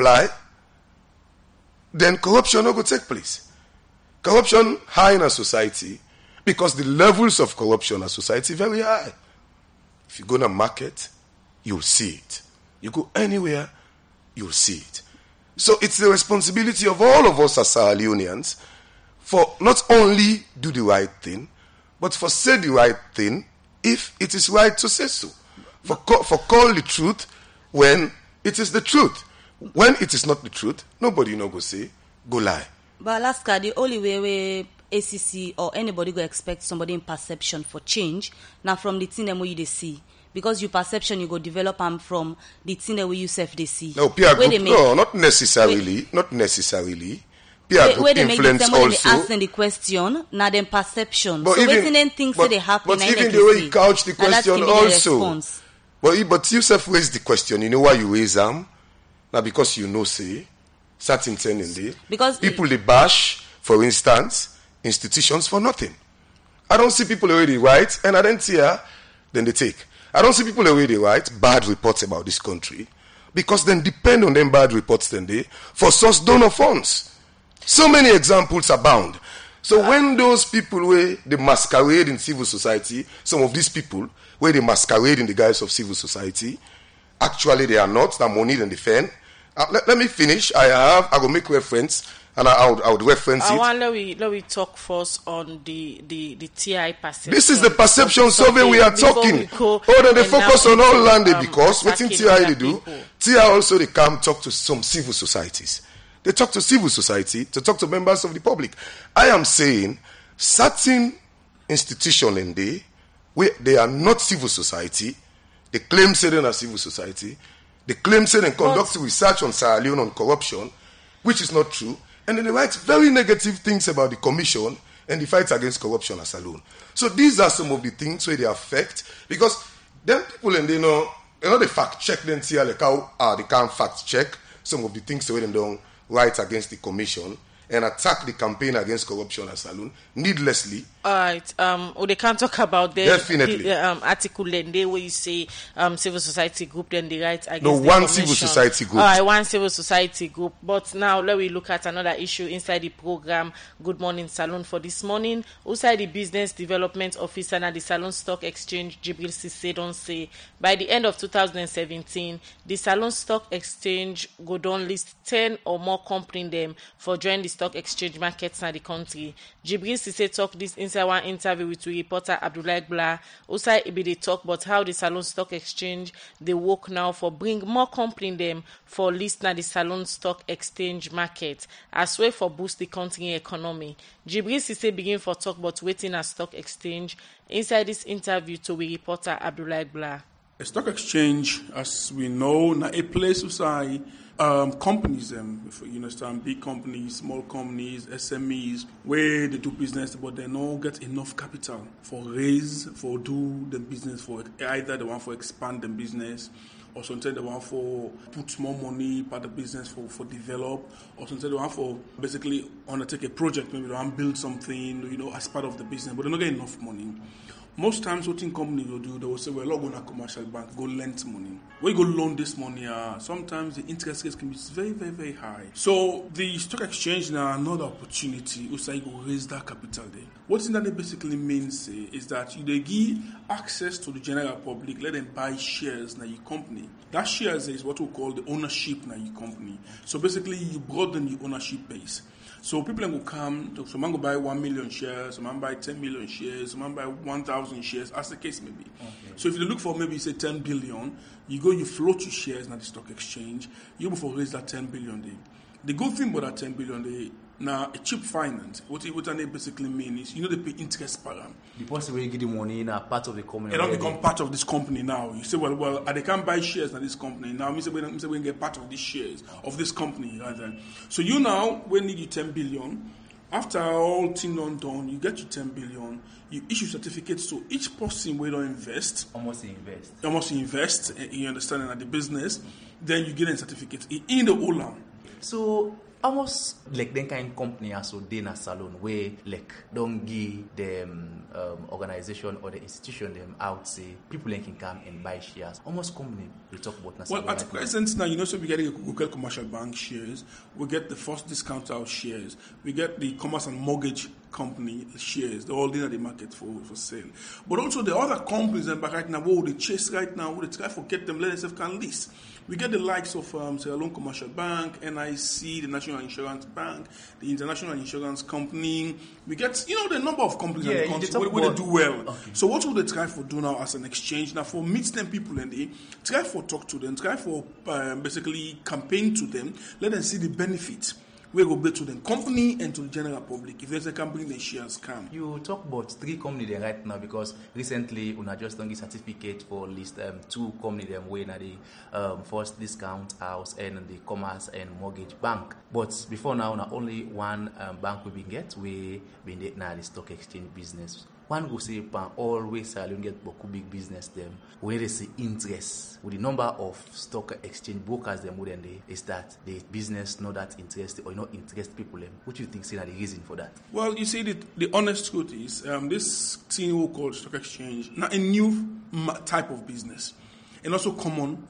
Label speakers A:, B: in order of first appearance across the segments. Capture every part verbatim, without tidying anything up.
A: lie, then corruption no go take place. Corruption high in a society because the levels of corruption in a society very high. If you go to a market, you'll see it. You go anywhere, you'll see it. So it's the responsibility of all of us as Sierra Leoneans for not only do the right thing, but for say the right thing if it is right to say so. For, co- for call the truth when it is the truth. When it is not the truth, nobody no go say, go lie.
B: But Alaska, the only way we A C C or anybody go expect somebody in perception for change, now from the thing that you they see. Because your perception, you go develop them from the thing that we yourself they see.
A: No, peer group, make, no, not necessarily, wait, not necessarily. Peer group influence also.
B: When they ask them the question, now them perception.
A: But
B: so
A: even,
B: waiting then things
A: but,
B: that they happen.
A: But even the way you couch the question also. But, but you self raise the question, you know why you raise them? Now because you know, say, certain thing in there. Because people they bash, for instance, institutions for nothing. I don't see people already write, and I don't hear, then they take. I don't see people already write bad reports about this country, because then depend on them bad reports then they for source donor funds. So many examples abound. So when those people where they masquerade in civil society, some of these people where they masquerade in the guise of civil society, actually they are not, that money then defend. Uh, let, let me finish. I have, I will make reference, and I, I, would, I would reference
C: I
A: it.
C: want let we let we talk first on the the, the T I perception.
A: This is the perception survey we are talking. Oh, then they focus on all land um, because what in T I they do, people. T I also they come talk to some civil societies. They talk to civil society to talk to members of the public. I am saying certain institutions in there where they are not civil society, they claim say they are civil society, they claim say they conduct what? research on Sierra Leone on corruption, which is not true. And then they write very negative things about the commission and the fight against corruption as alone. So these are some of the things where they affect, because then people and they know, you know, they fact check then see like how uh, they can't fact check some of the things where they don't write against the commission and attack the campaign against corruption as alone needlessly.
C: All right. Um, or they can't talk about the,
A: Definitely.
C: the um, article then they where you say um, civil society group then they write against
A: no,
C: the
A: one
C: commission.
A: civil society group.
C: All right, one civil society group. But now let me look at another issue inside the program. Good Morning Salon for this morning. Outside the business development officer at the Salon Stock Exchange, Jibril Cissé don't say by the end of two thousand seventeen, the Salon Stock Exchange go down list ten or more company them for joining the stock exchange markets in the country. Jibril Cissé talk this inside one interview with reporter Abdoulaye Bla. Also, he be they talk about how the Salon Stock Exchange they work now for bring more company them for list na the Salon Stock Exchange market as well for boost the country economy. Jibril Cissé begin for talk about waiting at stock exchange inside this interview to we reporter Abdoulaye Bla.
D: A stock exchange, as we know, na a place to say um, companies, um, if you understand, big companies, small companies, S M Es, where they do business, but they don't get enough capital for raise, for do the business, for either they want for expand the business, or sometimes they want for put more money part of the business for, for develop, or sometimes they want for basically undertake a project, maybe they want to build something, you know, as part of the business, but they don't get enough money. Most times, what in company will do, they will say, well, we're not going to commercial bank, go lend money. Where you go loan this money, uh, sometimes the interest rates can be very, very, very high. So the stock exchange now another opportunity, also you go raise that capital there. What that basically means uh, is that you they give access to the general public, let them buy shares in your company. That shares is what we call the ownership in your company. So basically, you broaden the ownership base. So people will come, someone will buy one million shares, someone buy ten million shares, someone buy one thousand shares, as the case may be. Okay. So if you look for maybe say ten billion, you go, you float your shares in the stock exchange, you go for raise that ten billion day. The good thing about that ten billion day, now a cheap finance, what it, what it basically means is, you know, they pay interest per annum.
E: The person will give the money in a part of the company.
D: It don't become part of this company now. You say, well, well, they can't buy shares in this company. Now, we say we can get part of these shares of this company. Right then. So you now, we need you ten billion. After all thing done done, you get your ten billion. You issue certificates to each person where don't invest.
E: Almost invest.
D: Almost invest. You understand that the business. Then you get a certificate in the whole land.
E: So almost like them kind of company also dey na salon where like don't give them um, organization or the institution them out say people can come and buy shares. Almost company we talk about na
D: Well,
E: salon
D: at
E: right
D: present now, you know, so we get the Google Commercial Bank shares, we get the First Discount House shares, we get the Commerce and Mortgage Company shares. They're all in the market for, for sale. But also the other companies and right now, what they chase right now, what they try to get them, let themselves can list. We get the likes of um, Sierra Leone Commercial Bank, N I C, the National Insurance Bank, the International Insurance Company. We get, you know, the number of companies
E: Yeah,
D: in the
E: you
D: country
E: talk
D: where, where they
E: about-
D: do well.
E: Okay.
D: So what will they try for do now as an exchange? Now for meet them people and they try for talk to them, try for um, basically campaign to them, let them see the benefits. We go back to the company and to the general public. If there's a company, the shares come.
E: You talk about three companies there right now because recently una just done the certificate for list um, two companies them way na the um, First Discount House and the Commerce and Mortgage Bank. But before now, na only one um, bank we been get we been there na the stock exchange business. One go say pan always salon get beaucoup big business them where they see interest with the number of stock exchange brokers them wouldn't they is that the business not that interested or not interest people them. What do you think say na the reason for that?
D: Well, you see, the, the honest truth is um, this thing we call stock exchange, now a new ma- type of business, and also common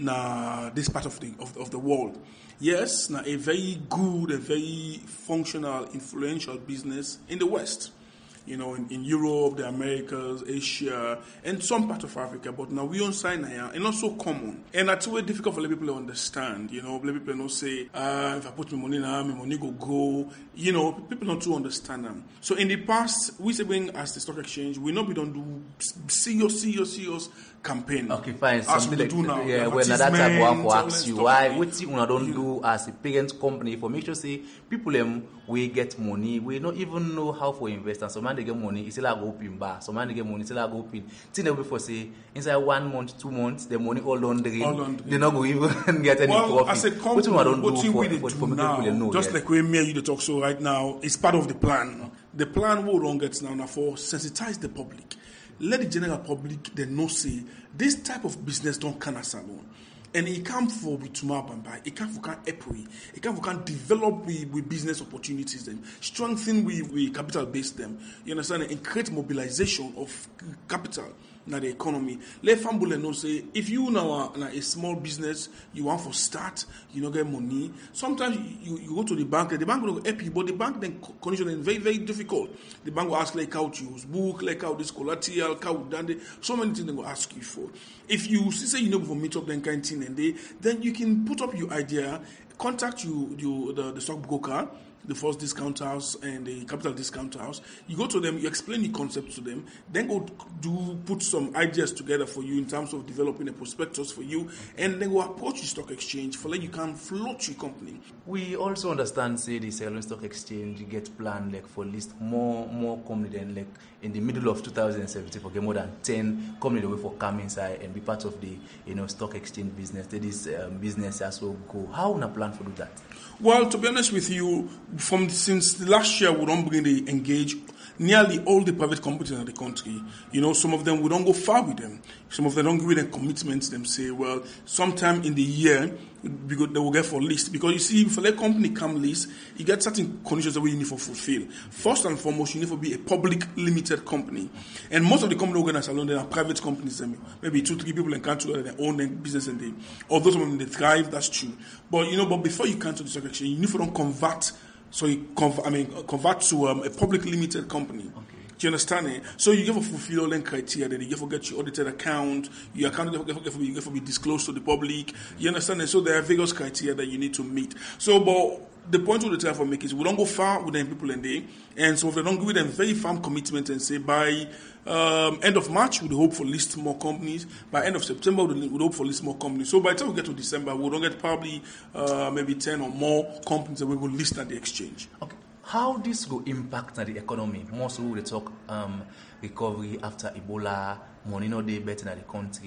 D: na this part of the of, of the world. Yes, now a very good, a very functional, influential business in the West. You know, in, in Europe, the Americas, Asia, and some part of Africa. But now we on sign here, and not so common. And that's very difficult for people to understand. You know, let people not say, uh, if I put my money now, my money go grow. You know, people don't too understand them. So in the past, we say being as the stock exchange, we not be don't do serious, serious, serious campaign.
E: Okay, fine.
D: As
E: Something
D: we
E: like
D: do now.
E: yeah, well, now that I go
D: advertisement,
E: to
D: all
E: ask
D: that
E: you
D: stuff.
E: why what you una don't do as a parent company for make sure say people them we get money, we not even know how to invest, and some man they get money, it's still like go open bar, some man they get money, it's still like go open. Thing they before say inside one month, two months, the money all laundering,
D: All laundering.
E: they not go even get any
D: Well,
E: profit.
D: as a
E: What
D: company,
E: you don't
D: what
E: do
D: you
E: for,
D: really
E: for,
D: do
E: for make
D: now,
E: people know,
D: just
E: yes.
D: like we me and you the talk so right now, it's part of the plan. The plan we don't get now, now for sensitize the public. Let the general public then know say this type of business don't can as alone. And it can't for with tomorrow and buy. It can't for can equity. It can't for can develop with, with business opportunities them, strengthen with, with capital base them. You understand? And create mobilization of capital in the economy. Let family know say if you now are now a small business, you want for start, you don't get money. Sometimes you, you go to the bank, the bank will help you, but the bank then condition is very very difficult. The bank will ask like how to use book, like how this collateral, how done so many things they will ask you for. If you see say you know for meet up then kind of thing and they then you can put up your idea, contact you, you the, the stockbroker, the First Discount House and the Capital Discount House. You go to them, you explain the concept to them, then go do put some ideas together for you in terms of developing a prospectus for you, and then go approach the stock exchange for like you can float your company.
E: We also understand, say, the Sierra Leone Stock Exchange get planned like for list more more company than like in the middle of two thousand seventeen for get more than ten company the way for come inside and be part of the you know stock exchange business. That is um, business as well go. How na plan for do that?
D: Well, to be honest with you, from since last year we don't begin to engage nearly all the private companies in the country. You know, some of them we don't go far with them. Some of them don't give them commitments. Them say, well, sometime in the year we go, they will get for list because you see, if a company come list, you get certain conditions that we need to fulfill. First and foremost, you need to be a public limited company, and most of the company organized alone they are private companies. Maybe two, three people in country that they own their business and they, although some of them they thrive, that's true. But you know, but before you come to the stock exchange, you need to don't convert. So you convert, I mean, convert to um, a public limited company. Okay. Do you understand it? So you have to fulfill all the criteria. That you have to get your audited account. Your account you have to be, you have to be disclosed to the public. You understand it? So there are various criteria that you need to meet. So, but the point of the try for make is we don't go far with them people and they, and so if they don't give them very firm commitment and say by um, end of March we hope for list more companies. By end of September we hope for list more companies. So by the time we get to December we don't get probably uh, maybe ten or more companies that we will list at the exchange.
E: Okay. How this will impact the economy? Most we will talk um, recovery after Ebola, money no dey better in the country.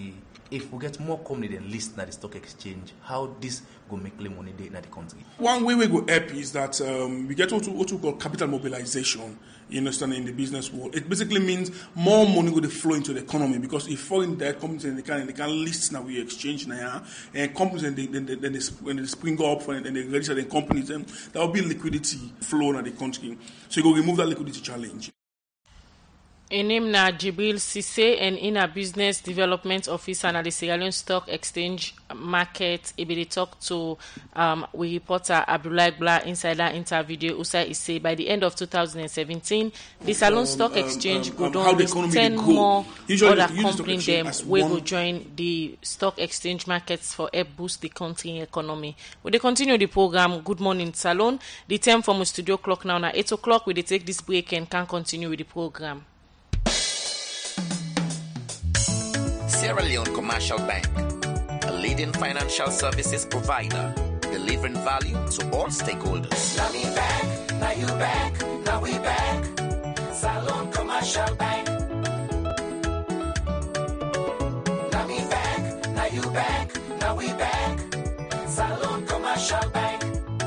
E: if we get more company than list na the stock exchange, how this go make money dey in the country?
D: One way we go help is that um, we get what we, what we call capital mobilization. You understand, in the business world, it basically means more money will flow into the economy, because if foreign direct companies and they can they can list now we exchange now, and companies and they then they, they, they, when they spring up and they register the companies, then there will be liquidity flow in the country. So you go remove that liquidity challenge.
C: In name na Jibril Cisse, and in a business development officer at the Sierra Leone Stock Exchange Market. He be talk to um, we reporter Abdullah Bla inside that interview. Usa is say by the end of two thousand seventeen, the Salon um, Stock Exchange um, um, go down with ten more usually, other companies them we go join the stock exchange markets for help boost the country economy. We they continue the program. Good morning, Salon. The time from studio clock now na eight o'clock. We they take this break and can continue with the program.
F: Sierra Leone Commercial Bank, a leading financial services provider, delivering value to all stakeholders.
G: Now me back, now you back, now we back. Salon Commercial Bank. Now me back, now you back, now we back. Salon Commercial Bank.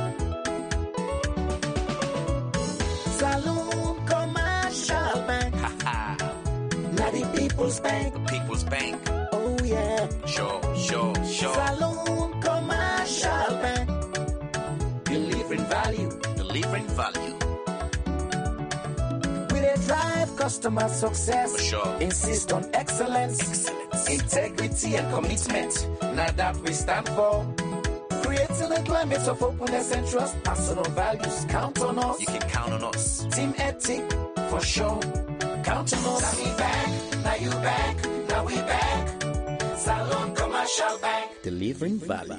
G: Salon Commercial Bank. Now the People's Bank.
F: The People's Bank.
G: Oh yeah.
F: Sure, sure, sure.
G: Salon Commercial Bank. Delivering value.
F: Delivering value.
G: We dey drive customer success.
F: For sure.
G: Insist on excellence.
F: Excellence.
G: Integrity and commitment. Now that we stand for. Creating a climate of openness and trust. Personal values. Count on us.
F: You can count on us.
G: Team ethic. For sure. Count on us. Now we back, now you back, now we back. Salon Commercial Bank.
F: Delivering value.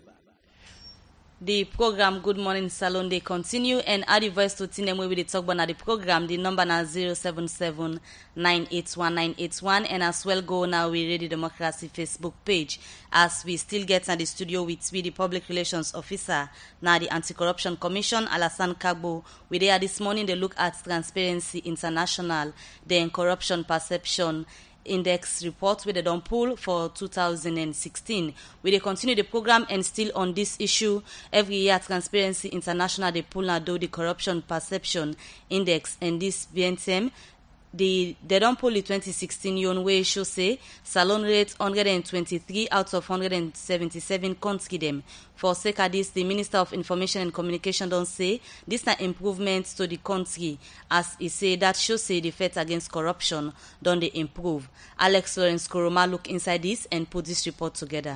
B: The program Good Morning Salon they continue, and add the voice to Tinem we will talk about the program. The number now zero seven seven nine eight one nine eight one, and as well go now we Radio Democracy Facebook page as we still get in the studio with we the public relations officer now the Anti-Corruption Commission Alassane Kagbo. We there this morning they look at Transparency International, then corruption perception index report with the don pull for two thousand sixteen. We they continue the program, and still on this issue every year Transparency International they pull now do the corruption perception index, and this V N T M the they don't pull the twenty sixteen yon way show say Salon rate one hundred twenty-three out of one hundred seventy-seven country them. For sake of this, the Minister of Information and Communication don't say this na improvements to the country, as he say that show say the fight against corruption don't they improve. Alex Lawrence Koroma look inside this and put this report together.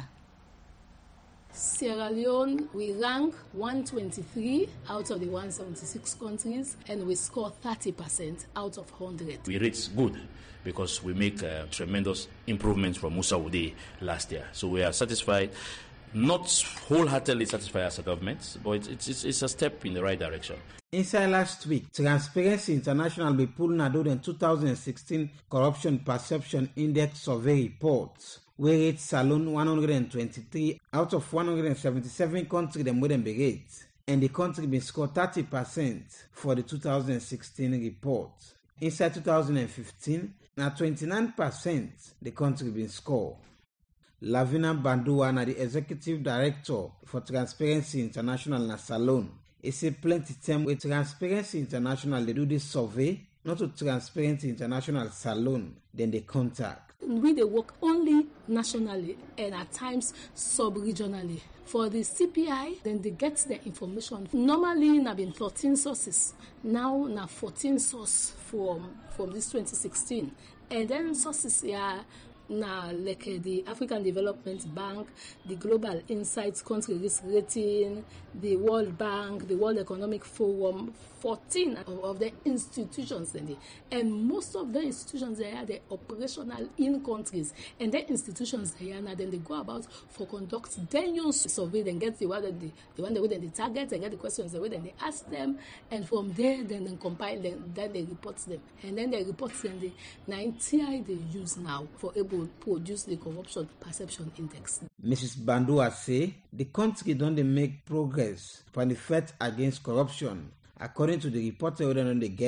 H: Sierra Leone, we rank one hundred twenty-three out of the one hundred seventy-six countries, and we score thirty percent out of one hundred.
I: We rate good because we make uh, tremendous improvements from Musa Ude last year. So we are satisfied, not wholeheartedly satisfied as a government, but it's, it's, it's a step in the right direction.
J: Inside last week, Transparency International be pulling out the two thousand sixteen Corruption Perception Index Survey report, where it's Salon one hundred twenty-three out of one hundred seventy-seven countries them where them be rate, and the country been scored thirty percent for the two thousand sixteen report. Inside two thousand fifteen, now twenty-nine percent the country been scored. Lavina Bandua, na the executive director for Transparency International na Salon, he say plenty time with Transparency International they do this survey, not to Transparency International Salon, then they contact.
H: We they work only nationally and at times sub-regionally. For the C P I, then they get the information. Normally, na been thirteen sources. Now, na fourteen sources from from this twenty sixteen. And then sources yeah, na like uh, the African Development Bank, the Global Insights Country Risk Rating, the World Bank, the World Economic Forum, fourteen of, of the institutions in there. And most of the institutions they are the operational in countries, and the institutions they are now then they go about for conduct then you survey, then get the one that the, the one that we then they target and get the questions the way then they ask them, and from there then they compile them, then they report them, and then they report them the ninety I they use now for able to produce the corruption perception index.
J: Missus Bandua say the country don't they make progress for the fight against corruption, according to the report they get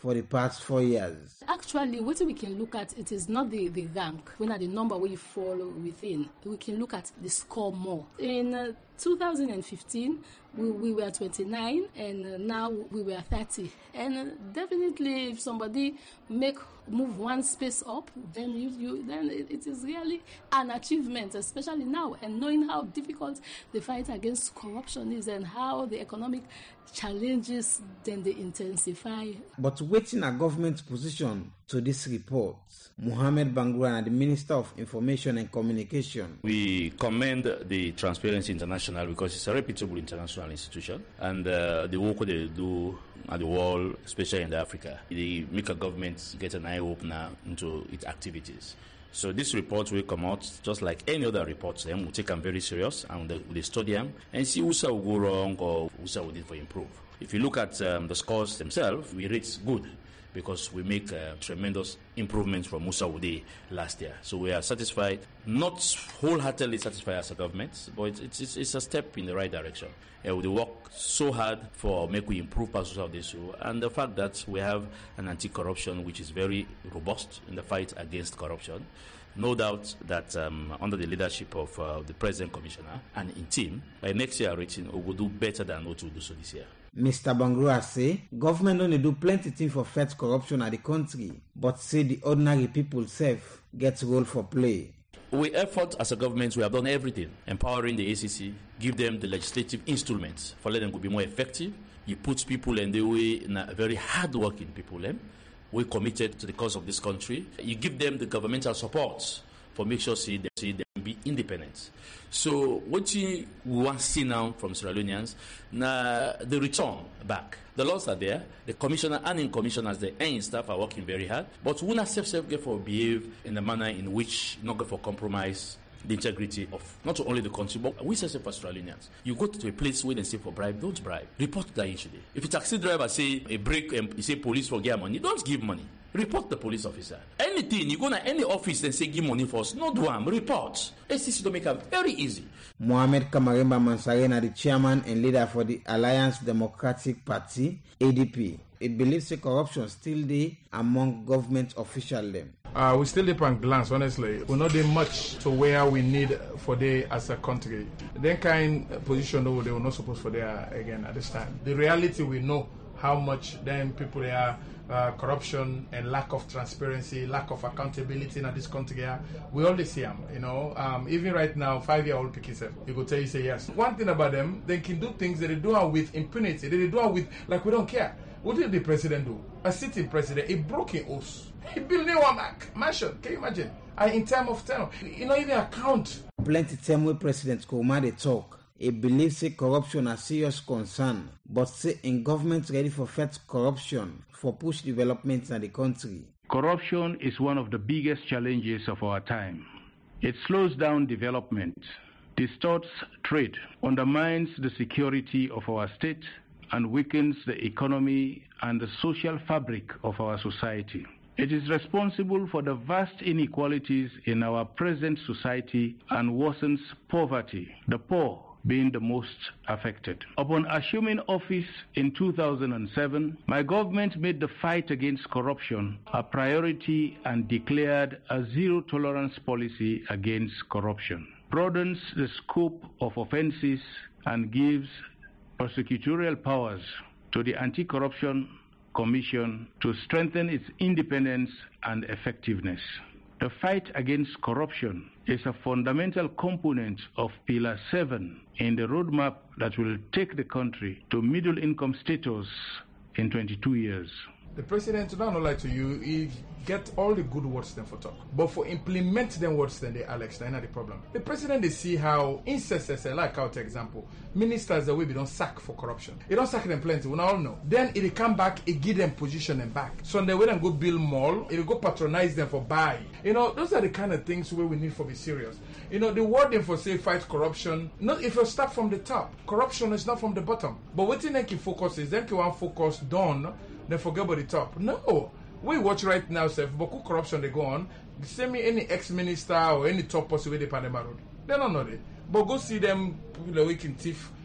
J: for the past four years.
H: Actually, what we can look at, it is not the, the rank, when at the number we fall within. We can look at the score more. In uh, two thousand fifteen, we, we were twenty-nine, and uh, now we were thirty. And uh, definitely, if somebody make move one space up, then you, you then it, it is really an achievement, especially now, and knowing how difficult the fight against corruption is and how the economic challenges then they intensify.
J: But waiting a government position to this report, Mohamed Bangura, the Minister of Information and Communication.
I: We commend the Transparency International because it's a reputable international institution, and uh, the work they do at the world, especially in Africa, they make a government get an eye opener into its activities. So this report will come out just like any other reports. Then we'll take them very serious and we'll study them and see who will go wrong or who will need for improve. If you look at um, the scores themselves, we rate good because we make uh, tremendous improvements from Musa Ude last year. So we are satisfied, not wholeheartedly satisfied as a government, but it's, it's, it's a step in the right direction. Uh, we work so hard for make we improve parts of this issue, and the fact that we have an anti-corruption which is very robust in the fight against corruption. No doubt that um, under the leadership of uh, the President Commissioner and in team, by next year rating, we will do better than what we do so this year.
J: Mister Bangura say government only do plenty things for fight corruption at the country, but say the ordinary people self get role for play.
I: We effort as a government, we have done everything, empowering the A C C, give them the legislative instruments for let them be more effective. You put people in the way, in a very hard-working people. Eh? We're committed to the cause of this country. You give them the governmental support for make sure see them, see them be independent. So what we want to see now from Sierra Leoneans, now the return back. The laws are there. The commissioner and in commissioners, the N staff are working very hard. But we not self self get for behave in a manner in which not go for compromise the integrity of not only the country, but we say for Australians. You go to a place where they say for bribe, don't bribe. Report that issue. If a taxi driver say a break and you say police for get money, don't give money. Report the police officer. Anything, you go to any office and say give money for us, no do them, report. A C C don't make it very easy.
J: Mohamed Kamaremba Mansarena, the chairman and leader for the Alliance Democratic Party, A D P. It believes the corruption still there among government officials. Them.
D: Uh, we still dip and glance, honestly. We're not doing much to where we need for there as a country. Then kind of position though they were not supposed for there again at this time. The reality we know how much then people there are uh, corruption and lack of transparency, lack of accountability in this country. Yeah. We always see them, you know. Um, even right now, five-year-old picking self, you go tell you say yes. One thing about them, they can do things that they do it with impunity. They do it with like we don't care. What did the president do? A sitting president, he broke his oath. He built new one mansion. Can you imagine? Uh, in time of tenure, you know, even account.
J: Plenty time with President Kouma they talk. He believes say corruption a serious concern, but say in government ready for fight corruption for push development in the country.
K: Corruption is one of the biggest challenges of our time. It slows down development, distorts trade, undermines the security of our state, and weakens the economy and the social fabric of our society. It is responsible for the vast inequalities in our present society and worsens poverty, the poor being the most affected. Upon assuming office in two thousand seven, my government made the fight against corruption a priority and declared a zero-tolerance policy against corruption, broadens the scope of offenses, and gives prosecutorial powers to the Anti-Corruption Commission to strengthen its independence and effectiveness. The fight against corruption is a fundamental component of Pillar seven in the roadmap that will take the country to middle income status in twenty-two years.
D: The president, to not lie to you, he get all the good words then for talk. But for implement them words then they Alex, that's not the problem. The president they see how incest, like out example, ministers the way we don't sack for corruption. He don't sack them plenty, we all know. Then it come back, it give them position and back. So they will then go build mall, it'll go patronize them for buy. You know, those are the kind of things where we need for be serious. You know, the wording for say fight corruption, not if you start from the top. Corruption is not from the bottom. But what they can focus is then you want focus done. Then forget about the top. No. We watch right now, sir, Boku corruption they go on. Send me any ex-minister or any top person with the Panama Road. They don't know that. But go see them, you know, we can thief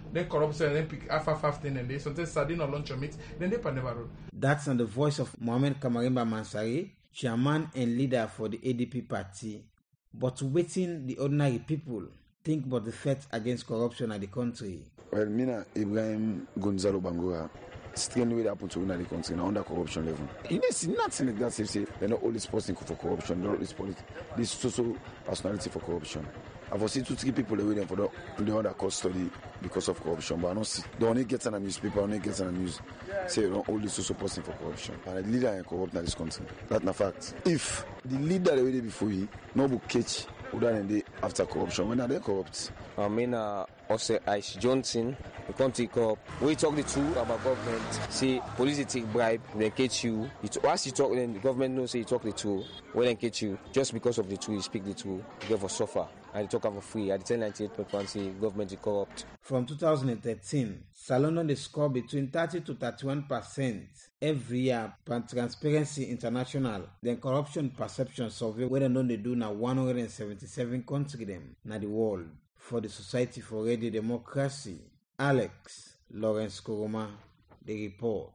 L: then corruption, and then pick half half half thing, and they sometimes sardine or lunch meat, then they pan never roll.
J: That's on the voice of Mohamed Kamarimba Mansari, chairman and leader for the A D P party. But waiting the ordinary people think about the threat against corruption in the country.
M: Well, Mina Ibrahim Gonzalo Bangura, strange way they happen to in the country now under corruption level. You see nothing like that. Say, say they're not all this person for corruption, they're not this policy, this social personality for corruption. I've seen two, three people waiting for the, the other court study because of corruption, but I don't see. They only get on the newspaper, only get on the news. Say you don't all this social person for corruption. And the leader is corrupt in this country. That's not fact. If the leader they waited before you, no book catch, who done they after corruption, when are they corrupt?
N: I mean, uh, also Ice Johnson, the country corrupt. We talk the truth about government. Say police take bribe, they catch you. you t- once you talk, then the government knows say you talk the truth. When they catch you, just because of the truth, you speak the truth, you get for suffer. And they talk for free. At the ten ninety-eight point one, say government is corrupt.
J: From two thousand thirteen, Salon they score between thirty to thirty-one percent every year per Transparency International. Then corruption perception survey where they know they do now one hundred seventy-seven countries them na the world. For the Society for Radio Democracy, Alex Lawrence Koroma, the report.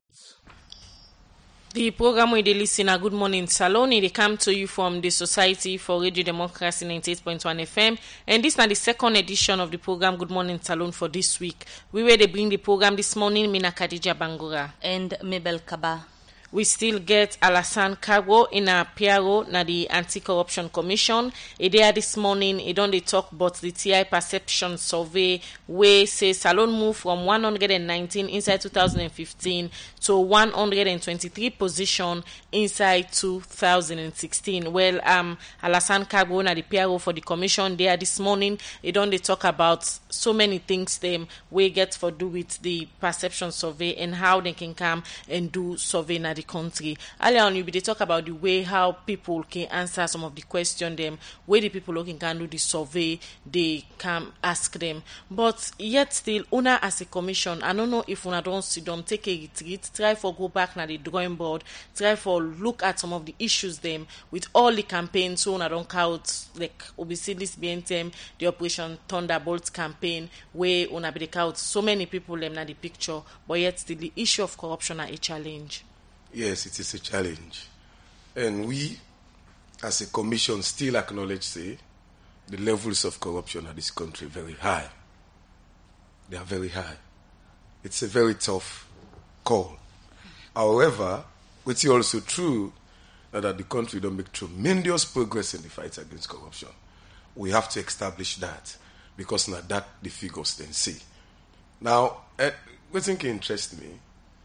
C: The program where they listen a Good Morning Salon, they come to you from the Society for Radio Democracy ninety-eight point one F M, and this is now the second edition of the program Good Morning Salon for this week. We were they bring the program this morning, Mina Khadija Bangura
B: and Mabel Kaba.
C: We still get Alassane Cargo in a P R O na the Anti-Corruption Commission. E there this morning, e don dey talk about the T I perception survey where say Salon move from one hundred nineteen inside two thousand fifteen to one hundred twenty-three position inside two thousand sixteen. Well, um, Alassane Cargo na the P R O for the commission there this morning, e don dey talk about so many things them we get for do with the perception survey and how they can come and do survey na the country. Earlier on, you be they talk about the way how people can answer some of the questions them, where the people looking can do the survey, they can ask them. But yet still, Una as a commission, I don't know if Una don't sit down, take a retreat, try for go back na the drawing board, try for look at some of the issues them with all the campaigns, so Una don't count like Obesilis B N T M, the Operation Thunderbolt campaign, where Una be they count so many people them na the picture, but yet still the issue of corruption are a challenge.
A: Yes, it is a challenge. And we, as a commission, still acknowledge, say, the levels of corruption in this country very high. They are very high. It's a very tough call. However, it's also true that the country don't make tremendous progress in the fight against corruption. We have to establish that, because now that the figures then see. Now, uh, what think interests me,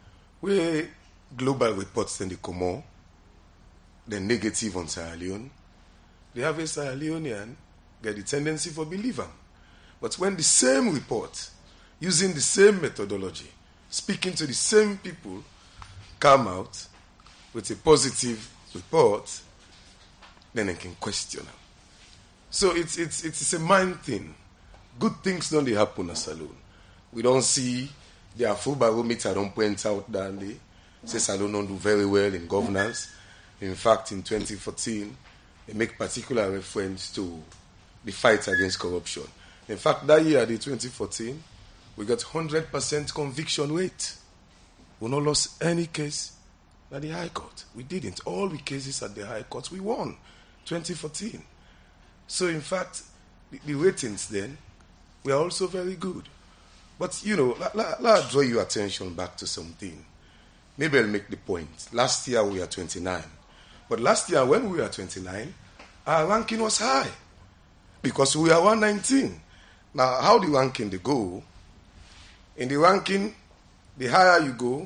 A: we global reports in the Common, the negative on Sierra Leone, they have a Sierra Leonean get the tendency for believe them. But when the same report, using the same methodology, speaking to the same people, come out with a positive report, then they can question them. So it's it's it's a mind thing. Good things don't they happen in Salon. We don't see their full barometer don't point out that they say Salon don't do very well in governance. In fact, in twenty fourteen, they make particular reference to the fight against corruption. In fact, that year, the twenty fourteen, we got one hundred percent conviction rate. We not lost any case at the High Court. We didn't. All the cases at the High Court, we won. twenty fourteen. So, in fact, the, the ratings then were also very good. But, you know, let, let, let I draw your attention back to something. Maybe I'll make the point. Last year, we were twenty-nine. But last year, when we were twenty-nine, our ranking was high because we are one nineteen. Now, how the ranking they go? In the ranking, the higher you go,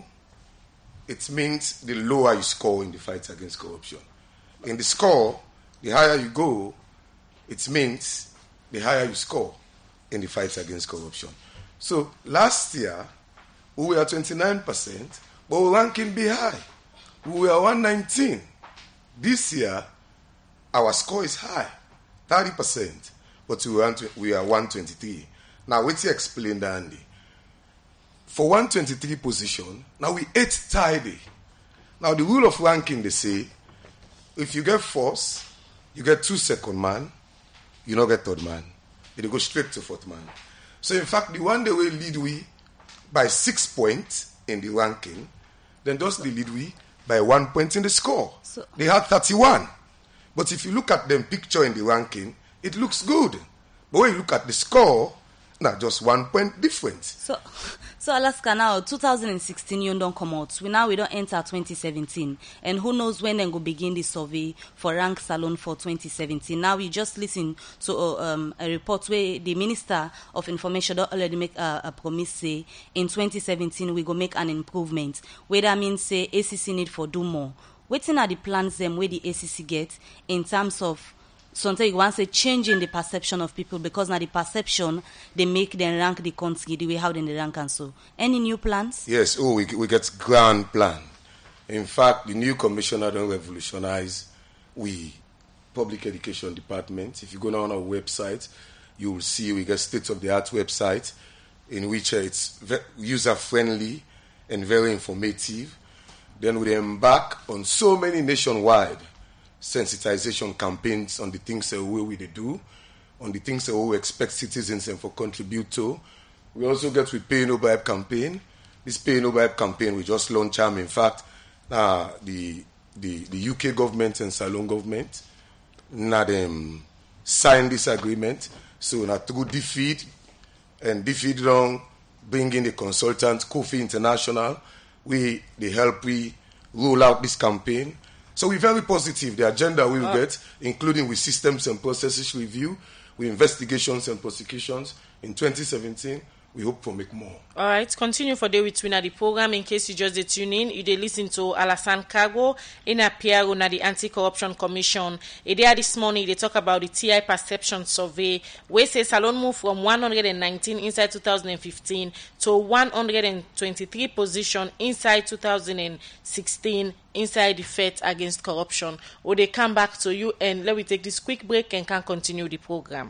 A: it means the lower you score in the fight against corruption. In the score, the higher you go, it means the higher you score in the fight against corruption. So last year, we were twenty-nine percent, but our ranking be high. We were one nineteen. This year, our score is high, thirty percent, but we are, we are one twenty-three. Now, wait to explain that, Andy. For one twenty-three position, now we eight tidy. Now, the rule of ranking, they say, if you get first, you get two second man, you don't get third man. You go straight to fourth man. So in fact, the one they will lead we by six points in the ranking, then those they lead we by one point in the score. So, they had thirty-one. But if you look at them picture in the ranking, it looks good. But when you look at the score, now just one point difference.
B: So, so Alaska now, two thousand sixteen you don't come out. We now we don't enter twenty seventeen, and who knows when they go begin the survey for Rank Salone for twenty seventeen. Now we just listen to uh, um, a report where the Minister of Information don't already make a, a promise say in twenty seventeen we go make an improvement. Where that means say A C C need for do more. Waiting are the plans them where the A C C get in terms of. Sometimes you want to say changing the perception of people because now the perception they make them rank the country the way how they rank and so. Any new plans?
A: Yes, oh we we get grand plan. In fact, the new commissioner don't revolutionize we public education department. If you go now on our website, you will see we get state of the art website in which uh, it's user friendly and very informative. Then we embark on so many nationwide sensitization campaigns on the things that we will do, on the things that we expect citizens and for contribute to. We also get with Pay No Bribe campaign. This Pay No Bribe campaign we just launched. Um, in fact, uh, the, the the U K government and Salone government now them signed this agreement. So now through DFID and DFID long bring in the consultant Kofi International, we they help we roll out this campaign. So we're very positive. The agenda we will uh, get, including with systems and processes review, with investigations and prosecutions. In twenty seventeen, we hope for make more.
C: All right, continue for day with winner the program. In case you just tune in, you dey listen to Alassane Kago in a P R O na the Anti-Corruption Commission. E dey this morning they talk about the T I perception survey where say Salone move from one hundred nineteen inside two thousand fifteen to one hundred twenty-three position inside two thousand sixteen inside the fight against corruption. Or they come back to you and let me take this quick break and can continue the program.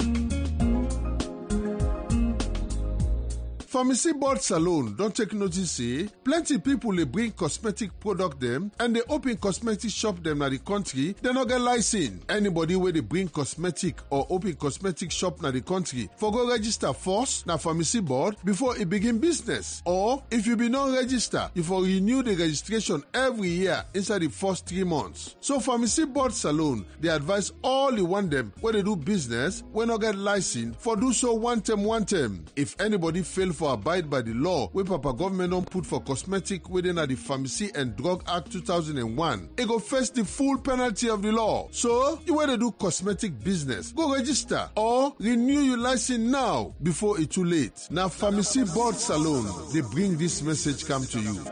O: Pharmacy board Salone don't take notice say plenty people they bring cosmetic product them and they open cosmetic shop them na the country they not get license. Anybody where they bring cosmetic or open cosmetic shop na the country for go register first na pharmacy board before it begin business. Or if you be non-register, you for renew the registration every year inside the first three months. So pharmacy board Salone they advise all the one them where they do business when not get license for do so one term one term. If anybody fail for for abide by the law wey Papa government don put for cosmetic within the Pharmacy and Drug Act two thousand one, e go face the full penalty of the law. So, you want to do cosmetic business, go register or renew your license now before it's too late. Now, Pharmacy Board Salone, they bring this message come to you.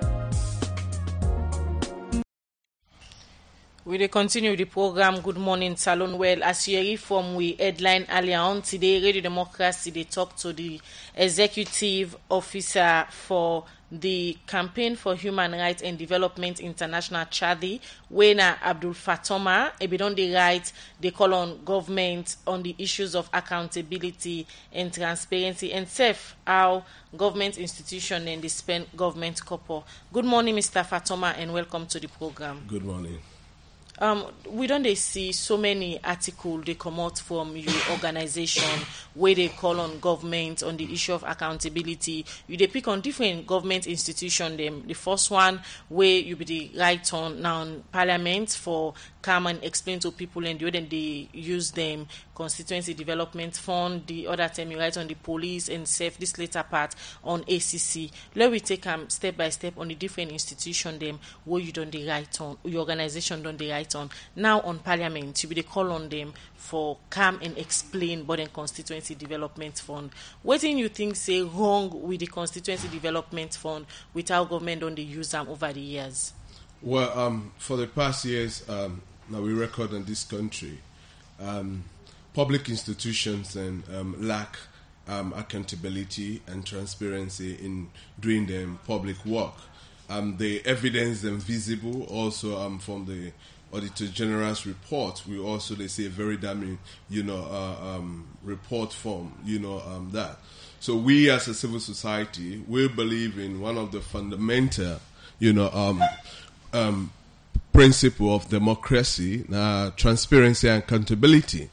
C: We will continue the program. Good morning, Salone. Well, as you hear from we headline earlier on today, Radio Democracy, they talk to the executive officer for the Campaign for Human Rights and Development International, Chadi, Wena Abdul Fatoma, Ebidon the right, they call on government on the issues of accountability and transparency and safe how government institution and they spend government couple. Good morning, Mister Fatoma, and welcome to the program.
P: Good morning.
C: Um, we don't they see so many articles they come out from your organization where they call on government on the issue of accountability. You they pick on different government institutions. Them the first one where you be the right on now on Parliament for come and explain to people, and the other they use them constituency development fund. The other time you write on the police and safe. This later part on A C C. Let we take them um, step by step on the different institution them where you don't the right on your organization don't the right on. Now on Parliament, you be the call on them for come and explain but then constituency development fund. What do you think say wrong with the constituency development fund with how government don't they use them over the years?
P: Well, um, for the past years, um, now we record in this country, um, public institutions and um, lack um, accountability and transparency in doing their public work. Um, the evidence them visible also um, from the Auditor General's report. We also they say very damning, you know, uh, um, report form, you know, um, that. So we as a civil society, we believe in one of the fundamental, you know, um, um, principle of democracy, uh, transparency and accountability.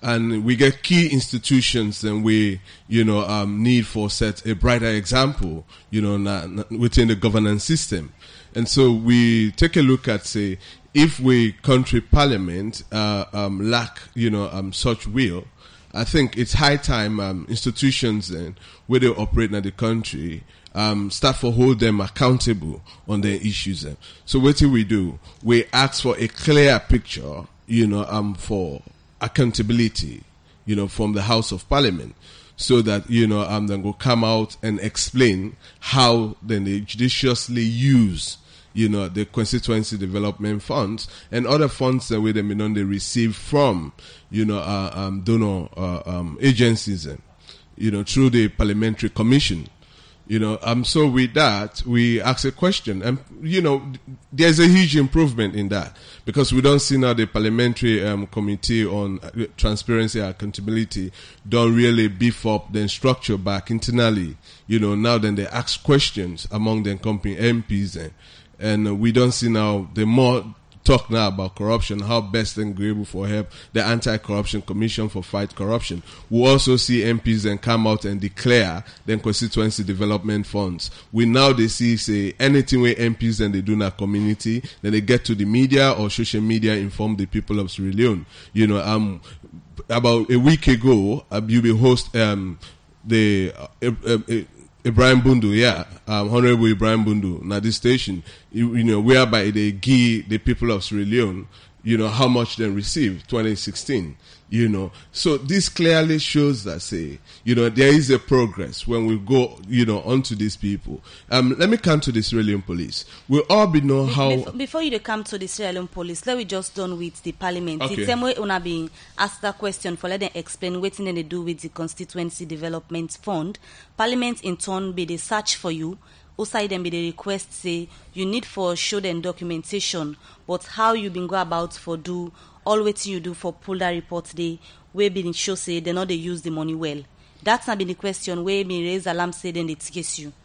P: and we get key institutions, and we, you know, um, need for set a brighter example, you know, na, na, within the governance system. And so we take a look at, say, if we country parliament uh, um, lack, you know, um, such will, I think it's high time um, institutions then, where they operate in the country, um, start to hold them accountable on their issues. Then. So what do we do? We ask for a clear picture, you know, um, for accountability, you know, from the House of Parliament, so that, you know, um, then go come out and explain how then they judiciously use, you know, the constituency development funds and other funds that we they may not they receive from, you know, uh, um, donor uh, um, agencies, and, you know, through the parliamentary commission. You know, um, so with that, we ask a question, and, you know, there's a huge improvement in that, because we don't see now the parliamentary um, committee on transparency and accountability don't really beef up the structure back internally. You know, now then they ask questions among the company M Ps, and, and we don't see now the more talk now about corruption, how best and able for help the Anti-Corruption Commission for fight corruption. We also see M Ps then come out and declare then constituency development funds. We now they see say anything where M Ps and they do in our community, then they get to the media or social media, inform the people of Sierra Leone. You know, um, about a week ago, uh, you will host um the uh, uh, uh, Ibrahim Bundu, yeah, um, Honorable Ibrahim Bundu, now this station, you, you know, whereby they give the people of Sierra Leone, you know, how much they received twenty sixteen, you know. So this clearly shows that, say, you know, there is a progress when we go, you know, onto these people. Um, let me come to the Sierra Leone police. We all be know how...
B: Before, before you come to the Sierra Leone police, let me just done with the parliament.
P: Okay.
B: The same way una been asked that question for let them explain what they do with the constituency development fund. Parliament in turn be the search for you. Outside them be the request say you need for show them documentation, but how you been go about for do all what you do for pull that report they where been show say they not they use the money well. That's not been the question where me raise alarm say then they case you.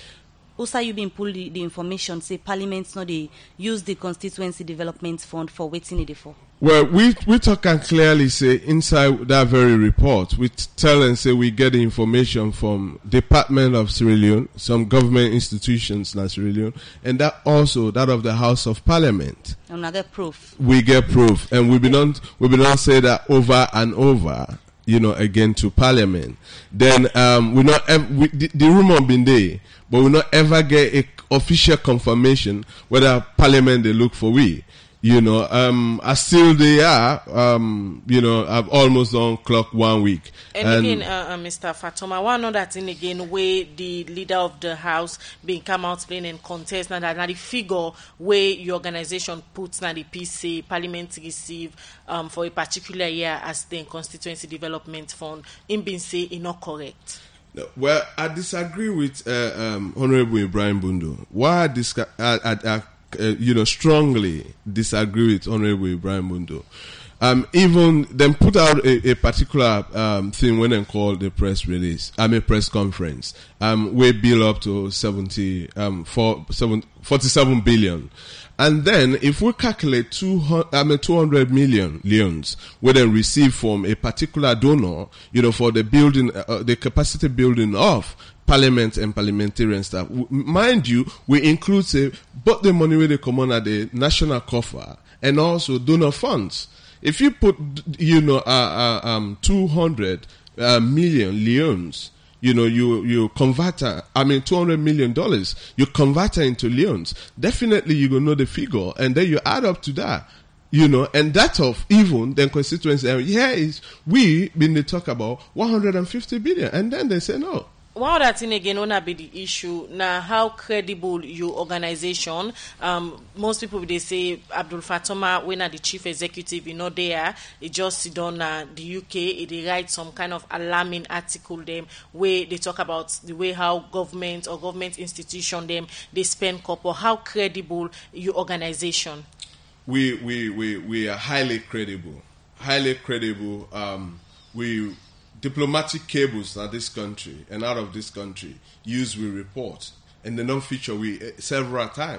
B: Also you been pull the, the information say parliament not they use the constituency development fund for waiting it for.
P: Well, we we talk and clearly say inside that very report, we tell and say we get the information from Department of Sierra Leone, some government institutions in Sierra Leone, and that also that of the House of Parliament.
B: And I get proof.
P: We get proof, and we be not we be not say that over and over, you know, again to Parliament. Then um, we not ev- we, the, the rumor been there, but we not ever get a official confirmation whether Parliament they look for we. You know, um, as still they are, um, you know, I've almost done clock one week.
C: And,
P: and
C: again, uh, uh, Mister Fatoma, one other thing again, where the leader of the house being come out playing and contest, now that now the figure where your organization puts now the P C Parliament receive um, for a particular year as the constituency development fund, in being say is not correct.
P: Well, I disagree with uh, um, Honorable Ibrahim Bundu. Why I, disca- I, I, I Uh, you know, strongly disagree with Honorable Ibrahim Bundu. Um, even them put out a, a particular um, thing when they call the press release, I mean press conference, um, we bill up to seventy, um, four, seven, forty-seven billion. And then if we calculate two hundred, I mean two hundred million leons, we then receive from a particular donor, you know, for the building, uh, the capacity building of Parliament and parliamentarian staff. Mind you, we include say, both the money where they come on at the national coffer and also donor funds. If you put, you know, uh, uh, um, two hundred uh, million leons, you know, you, you convert, uh, I mean, two hundred million dollars, you convert it into leons, definitely you gonna know the figure, and then you add up to that. You know, and that of even then constituency, yeah, is we been they talk about one hundred fifty billion, and then they say no.
C: One other thing again, wanna be the issue now. How credible your organization? Um, most people they say Abdul Fatoma, when are the chief executive, you know, there, it just sit on uh, the U K. They write some kind of alarming article them where they talk about the way how government or government institution them they spend copper. How credible your organization?
P: We we we we are highly credible, highly credible. Um, we. Diplomatic cables in this country and out of this country use we report and they don't feature we uh, several times,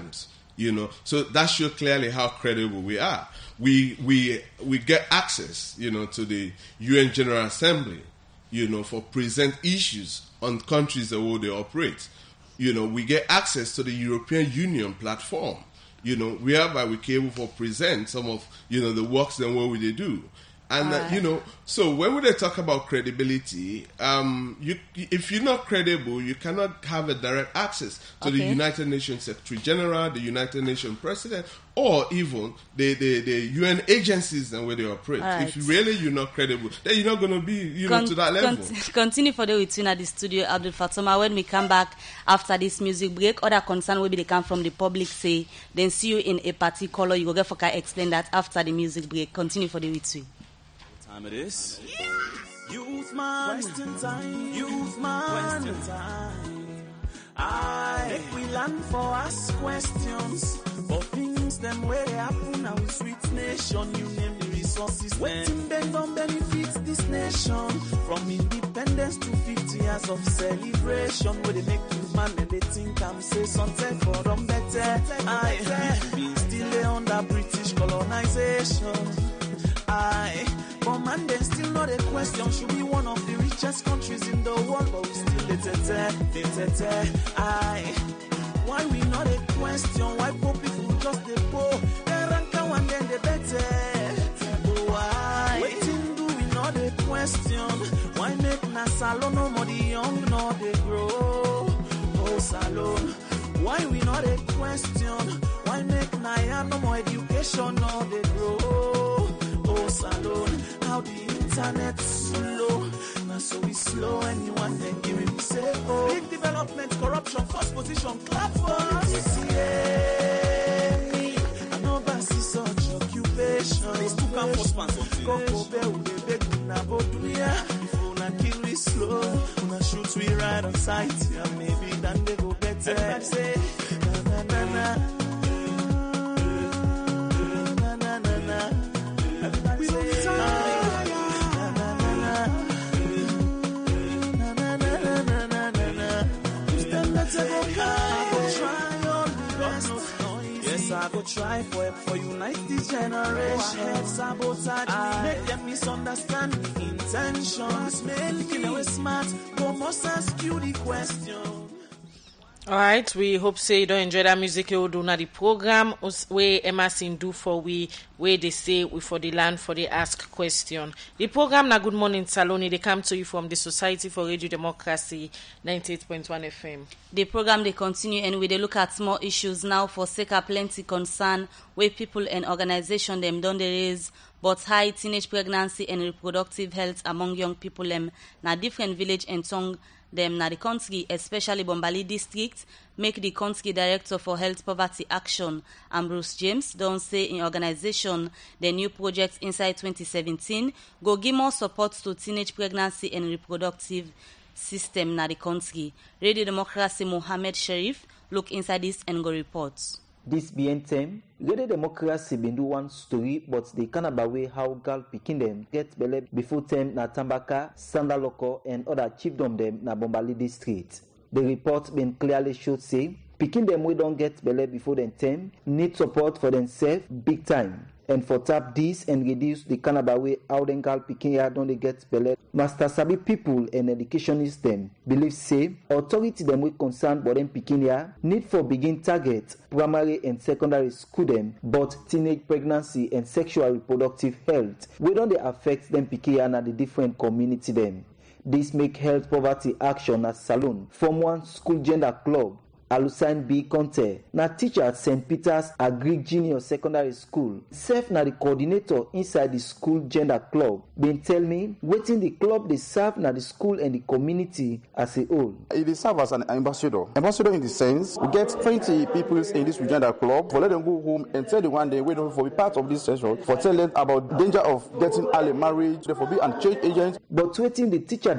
P: You know, so that shows clearly how credible we are. We we we get access, you know, to the U N General Assembly, you know, for present issues on countries the way they operate. You know, we get access to the European Union platform, you know, whereby we can able for present some of, you know, the works and what we they do. And, uh, you know, so when we talk about credibility, um, you, if you're not credible, you cannot have a direct access to okay. the United Nations Secretary General, the United Nations President, or even the, the, the U N agencies and where they operate. Right. If really you're not credible, then you're not going to be, you con- know, to that level.
B: Con- continue for the routine at the studio, Abdul Fatoma. When we come back after this music break, other concern will be they come from the public say, then see you in a particular, you go get for explain that after the music break. Continue for the routine.
Q: Time it is. Youth man, question time. Youth man, question time. I make we learn for ask questions for things them where they happen now sweet nation. You name the resources. Waiting them don't benefit this nation from independence to fifty years of celebration. Where they make youth man and they think I'm say something for them better. I been still under British colonization. I but man, then still not a question. Should be one of the richest countries in the world, but we still the I, why we not a question? Why poor people just the poor? They rank and then they better. Why? Waiting do we not a question? Why make na salon no more the young nor they grow? Oh salon. Why we not a question? Why make na ya no more education nor they grow? Oh salon. How the internet slow, now so we slow. Anyone then give him say, oh, big development, corruption, first position, clap for us. Yeah, me, I know Bassi such occupation. These two campus fans, Coco Bell, they beg me now, but we are. If we not kill we slow, we shoot we right on sight. Yeah, maybe then they go better. Everybody say, na na na na. Na na na na. Everybody say, ah. Yes, I go try for it for unite this generation. Sabotage me, make them misunderstand the intentions. Making away smart, but must ask you the question.
C: All right, we hope say you don't enjoy that music. You do not the program where Emerson do for we where they say we for the land for the ask question. The program na Good Morning Saloni. They come to you from the Society for Radio Democracy ninety-eight point one F M.
B: The program they continue and we they look at small issues now for sake of plenty concern where people and organization them don't raise but high teenage pregnancy and reproductive health among young people them na different village and tongue. Them na the country, especially Bombali district, make the country director for health poverty action, Ambrose James, don't say in organization the new project inside twenty seventeen go give more support to teenage pregnancy and reproductive system na the country. Radio Democracy Mohammed Sharif look inside this and go reports.
R: This being time, Radio Democracy been do one story, but they can't way how girl picking them get belle before time na Tambaka, Sandaloko, and other chiefdom them na Bombali district. The report been clearly showed say picking them we don't get belle before them time need support for themselves big time. And for tap this and reduce the cannabis way how them girl picking ya don't they get belle. Master Sabi people and educationists them believe say authority them we concerned but them picking ya need for begin target primary and secondary school them but teenage pregnancy and sexual reproductive health we don't they affect them picking ya na the different community them. This make health poverty action at Salon from one school gender club. Alusain B. Conte, na teacher at Saint Peter's Agric Junior Secondary School. Self na the coordinator inside the school gender club. Been tell me, waiting the club they serve na the school and the community as a whole.
S: It serve as an ambassador. Ambassador in the sense, we get twenty people in this gender club for let them go home and tell them one day, wait for be part of this session, for tell them about danger of getting early marriage, for be and change agents.
R: But waiting the teacher them,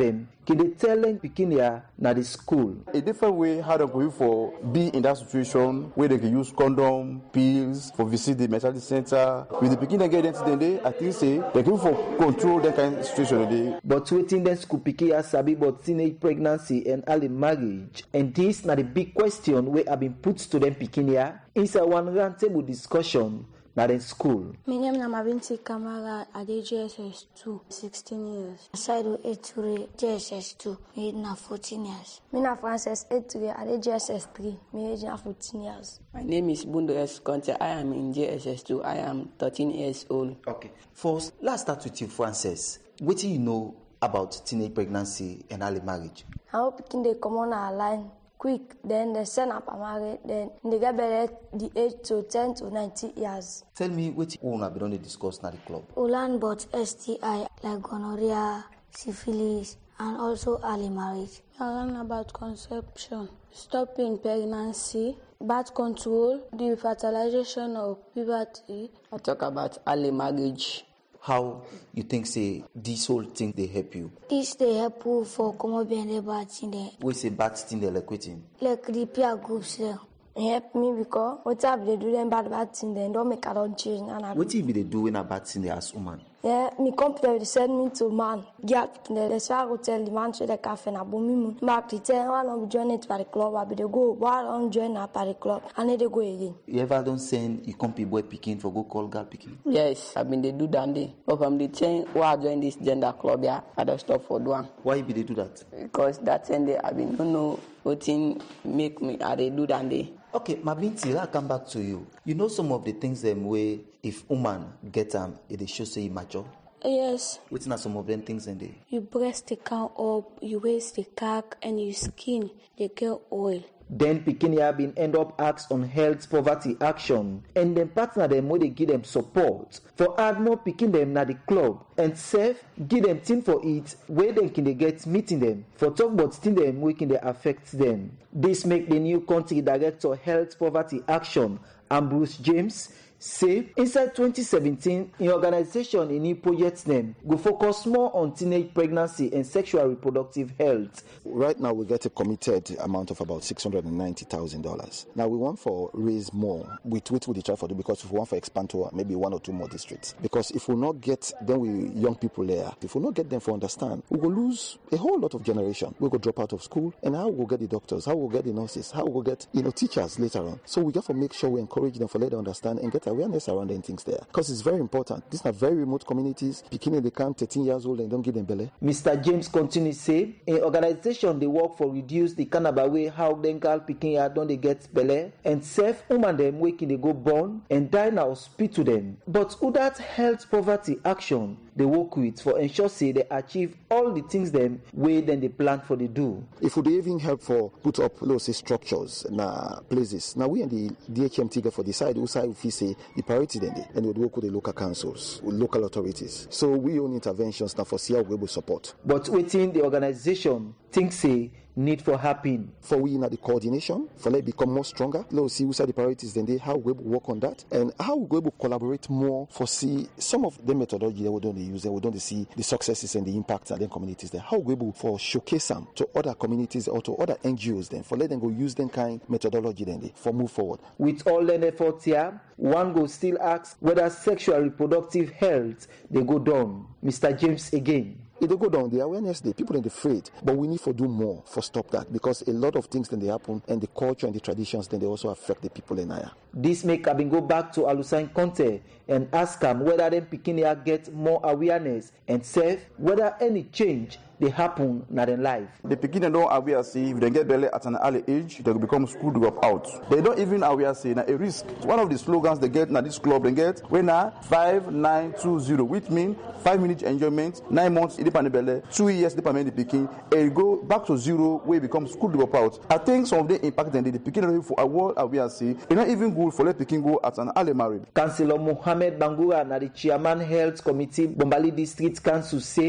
R: can they tell them pikin here na the school.
S: A different way how they go for be in that situation where they can use condom, pills for visit the maternity center. With the pikin they get into the I think say they go for control that kind of situation today.
R: But waiting then school pikin has sabi about teenage pregnancy and early marriage, and this na the big question where have been put to them pikin here inside one roundtable discussion. Not in school.
T: My name is Mabinti Kamara at J S S two, sixteen years. Saido Eture, J S S two, me na fourteen years. Me na Francis Eture at J S S three, me na fourteen years.
U: My name is Bundo S. Conte. I am in J S S two. I am thirteen years old.
R: Okay. First, let's start with you, Francis. What do you know about teenage pregnancy and early marriage?
T: I hope they come on our line quick, then they send up a marriage, then they get better the age to ten to nineteen years.
R: Tell me what you have been discussed at the club.
T: We learn about S T I like gonorrhea, syphilis, and also early marriage. I learn about conception, stopping pregnancy, birth control, the fertilization of puberty.
U: I talk about early marriage.
R: How you think say this whole thing they help you?
T: This they help you for come be the bad thing there.
R: We say bad thing they like quitting.
T: Like the peer groups there. It help me because whatever they do them bad bad thing then don't make a don't change.
R: What if they do when a bad thing they as woman?
T: Yeah, me computer they send me to man. Get the the shall go tell the man to the cafe na bomi mu. Back the ten one on join it for the club. I be they go one on join up at the club and then they go again.
R: You ever don't send you compy boy picking for go call girl picking?
U: Yes, I mean they do that day. But from the ten why I join this gender club yeah, I don't stop for one.
R: Why be they do that?
U: Because that ten day I been don't know what thing make me I they do that day.
R: Okay, Mabinti, I'll come back to you. You know some of the things them way if woman get them, um, it shows say mature.
T: Yes.
R: What's not some of them things in there?
T: You breast the cow up, you waist the cock, and you skin the girl oil.
R: Then Pikini have been end up acts on health poverty action, and then partner them where they give them support for add more picking them na the club and safe give them thing for it where they can they get meeting them for talk about thing them where can they affect them. This make the new country director health poverty action Ambrose James say inside twenty seventeen in organization in new project name go focus more on teenage pregnancy and sexual reproductive health.
V: Right now we get a committed amount of about six hundred ninety thousand dollars. Now we want for raise more with which we try for do because if we want for expand to maybe one or two more districts. Because if we not get then we young people there, if we not get them for understand, we will lose a whole lot of generation. We go drop out of school and how we will get the doctors, how we will get the nurses, how we will get you know teachers later on. So we got to make sure we encourage them for let them understand and get awareness around them things there because it's very important. These are very remote communities. Beginning they come thirteen years old and don't give them belly.
R: Mister James continues say, an organization they work for reduce the cannabis way how them girl picking ya don't they get belly and safe woman them waking they go born and die now speak to them. But who that health poverty action they work with for ensure say they achieve all the things them way then they plan for they do.
V: If we even help for put up let's say structures na places. Now we and the D H M T for decide who side if we say the priority then they and we work with the local councils, with local authorities. So we own interventions now for see how we will support.
R: But within the organization think say need for happen.
V: For we in the coordination, for let become more stronger. Let's see who side the priorities then they how we will work on that and how we will collaborate more for see some of the methodology that we don't use and we don't see the successes and the impacts of the communities there. How we will for showcase them to other communities or to other N G Os then for let them go use them kind methodology then they for move forward.
R: With all the efforts here, one go still ask whether sexual reproductive health they go down. Mister James again.
V: It will go down. The awareness, the people in the afraid, but we need to do more for stop that because a lot of things then they happen and the culture and the traditions then they also affect the people in Naya.
R: This make Abin go back to Alusain Conte and ask them whether them Pikinia get more awareness and safe whether any change they happen not in life.
S: The Pikin don't aware say if they get belly at an early age, they will become school drop out. They don't even aware say na a risk. One of the slogans they get na this club they get when na five nine two zero, which means five minutes enjoyment, nine months independent belly, two years independent the Pikin, and go back to zero where it becomes school drop out. I think some of the impact then the Pikin for a world aware say it's not even good for let Pikin go at an early marriage.
R: Councillor Mohammed Bangura na the chairman health committee Bombali District Council say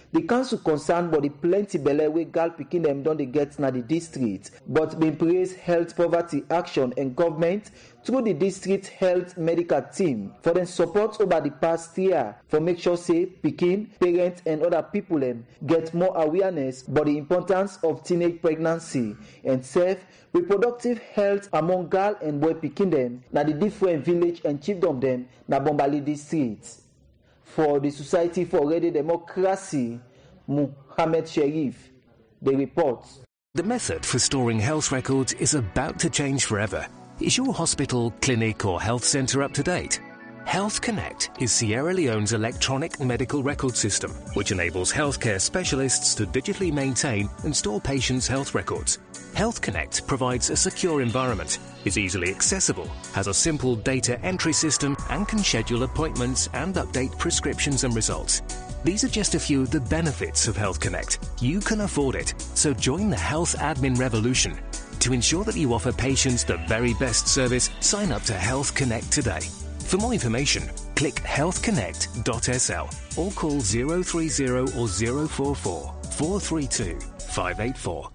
R: The council concerned about the plenty belle wey gal pikin dem don dey get na the district, but been praise health poverty action and government through the district health medical team for dem support over the past year for make sure say pikin, parents and other people dem get more awareness about the importance of teenage pregnancy and safe reproductive health among gal and boy pikin dem na the different village and chiefdom dem na Bombali district. For the Society for Radio Democracy, Muhammad Sharif, the report.
E: The method for storing health records is about to change forever. Is your hospital, clinic or health centre up to date? Health Connect is Sierra Leone's electronic medical record system, which enables healthcare specialists to digitally maintain and store patients' health records. Health Connect provides a secure environment, is easily accessible, has a simple data entry system, and can schedule appointments and update prescriptions and results. These are just a few of the benefits of Health Connect. You can afford it, so join the health admin revolution. To ensure that you offer patients the very best service, sign up to Health Connect today. For more information, click health connect dot s l or call zero three zero or zero four four, four three two, five eight four.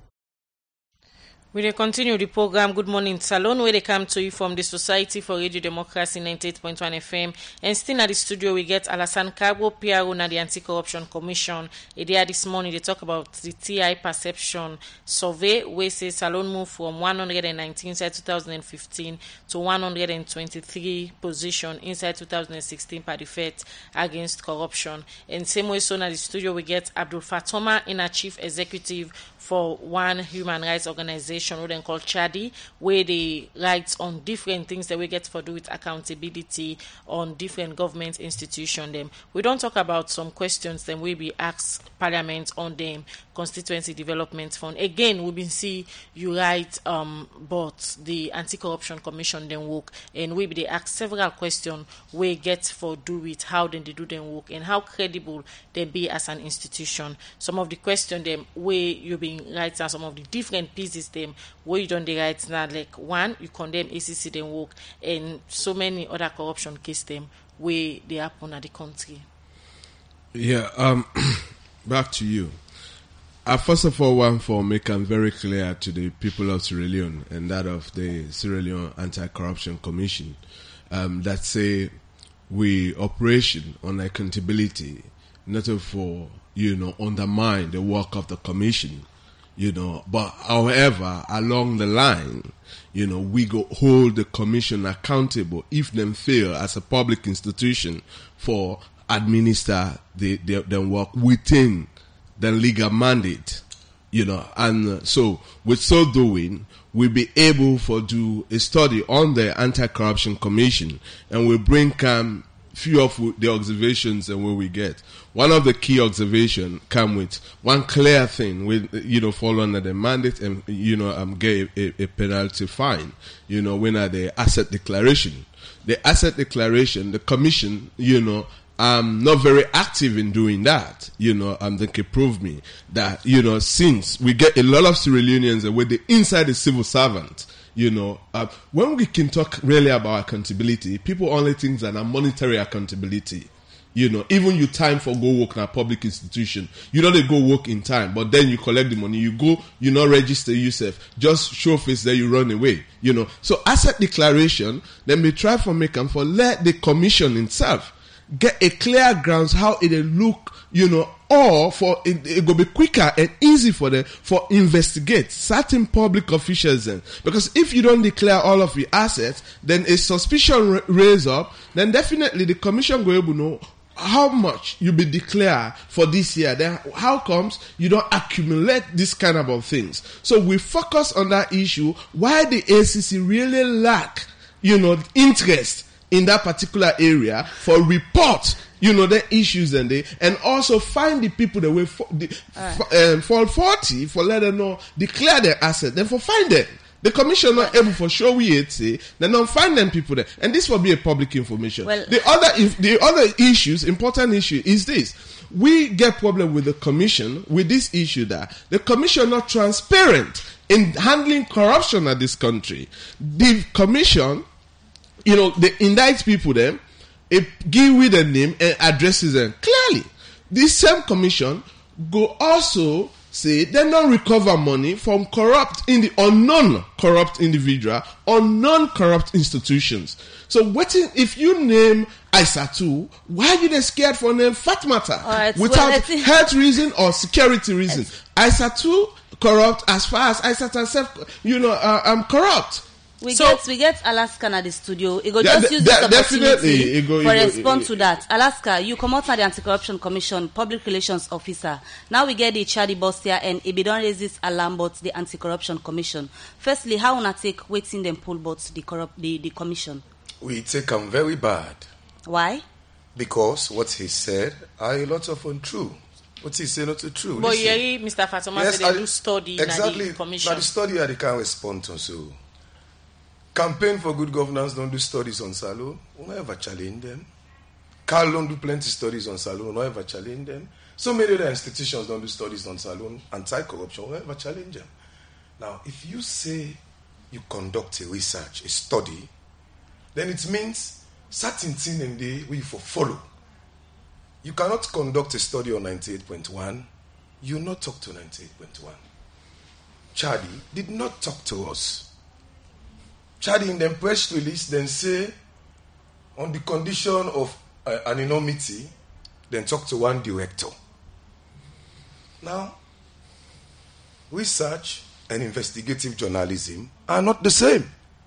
C: We will continue the program Good Morning Salon, where they come to you from the Society for Radio Democracy ninety-eight point one F M. And still at the studio, we get Alassane Cabo, P R O, and the Anti-Corruption Commission. A day this morning, they talk about the T I perception survey, where say Salon moved from one hundred nineteen inside two thousand fifteen to one hundred twenty-three position inside two thousand sixteen per the fight against corruption. And same way, so at the studio, we get Abdul Fatoma, in a chief executive for one human rights organization, what they call Chadi, where they write on different things that we get for do with accountability on different government institutions. Them we don't talk about some questions. Then we be asked Parliament on them constituency development fund. Again, we been see you write um but the Anti-Corruption Commission then work, and we be they ask several questions we get for do with how then they do them work and how credible they be as an institution. Some of the questions them where you been write down some of the different pieces them where you don't write now, like one, you condemn A C C them work and so many other corruption case them where they happen at the country.
P: Yeah, um back to you. I first of all want to make them very clear to the people of Sierra Leone and that of the Sierra Leone Anti-Corruption Commission um, that say we operation on accountability, not for, you know, undermine the work of the commission, you know, but however, along the line, you know, we go hold the commission accountable if them fail as a public institution for administer the, the, the work within the legal mandate, you know, and so with so doing, we'll be able to do a study on the Anti-Corruption Commission, and we'll bring um, few of the observations and where we get. One of the key observations come with one clear thing, with you know, fall under the mandate and you know, um, get a, a penalty fine. You know, when are the asset declaration? The asset declaration, the commission, you know. I'm not very active in doing that, you know, and they can prove me that, you know, since we get a lot of Sierra Leoneans and we're the inside the civil servant, you know, uh, when we can talk really about accountability, people only think that a monetary accountability, you know, even you time for go work in a public institution, you know, they go work in time, but then you collect the money, you go, you not register yourself, just show face that you run away, you know. So asset declaration, then we try for make them for let the commission itself get a clear grounds how it look, you know, or for it, it will be quicker and easy for them for investigate certain public officials then. Because if you don't declare all of your assets, then a suspicion raise up, then definitely the commission will be able to know how much you be declare for this year. Then how comes you don't accumulate this kind of things? So we focus on that issue, why the A C C really lack, you know, interest in that particular area for report, you know, the issues and they, and also find the people that will fo- the, right. f- um, fall forty for let them know, declare their asset, then for find them. The commission not able for show we it say, then don't find them people there. And this will be a public information. Well, the other, if the other issues, important issue is this. We get problem with the commission with this issue that the commission not transparent in handling corruption at this country. The commission, you know, they indict people them, it give with a name and addresses them. Clearly, this same commission go also say they don't recover money from corrupt in the unknown corrupt individual or non-corrupt institutions. So what if you name Aissatou, why are you they scared for name Fatmata?
B: Right,
P: without
B: well,
P: health reason or security reason? Aissatou corrupt as far as Aissatou herself, you know, uh, I'm corrupt.
B: We
P: so,
B: get we get Alaska at the studio. It go
P: yeah,
B: just
P: de-
B: use
P: de-
B: this opportunity
P: it go, it
B: for
P: go,
B: respond
P: it,
B: to that. Alaska, you come out as the Anti-Corruption Commission Public Relations Officer. Now we get the Chadi boss here, and it be don't raise this alarm about the Anti-Corruption Commission. Firstly, how wanna take waiting them pull about the corrupt the, the commission?
A: We take them very bad.
B: Why?
A: Because what he said are a lot of untrue. What he said not true.
C: But you Mister Fatoma
A: yes,
C: said they do study
A: exactly,
C: in the commission.
A: Now the study that they can respond to. So Campaign for Good Governance don't do studies on Salone. We don't ever challenge them. Carl don't do plenty studies on Salone. We don't ever challenge them. So many other institutions don't do studies on Salone. Anti-corruption, we don't ever challenge them. Now, if you say you conduct a research, a study, then it means certain thing in the way you for follow. You cannot conduct a study on ninety-eight point one. You not talk to ninety-eight point one. Chadi did not talk to us. Chadi in the press release then say, on the condition of uh, anonymity, then talk to one director. Now, research and investigative journalism are not the same.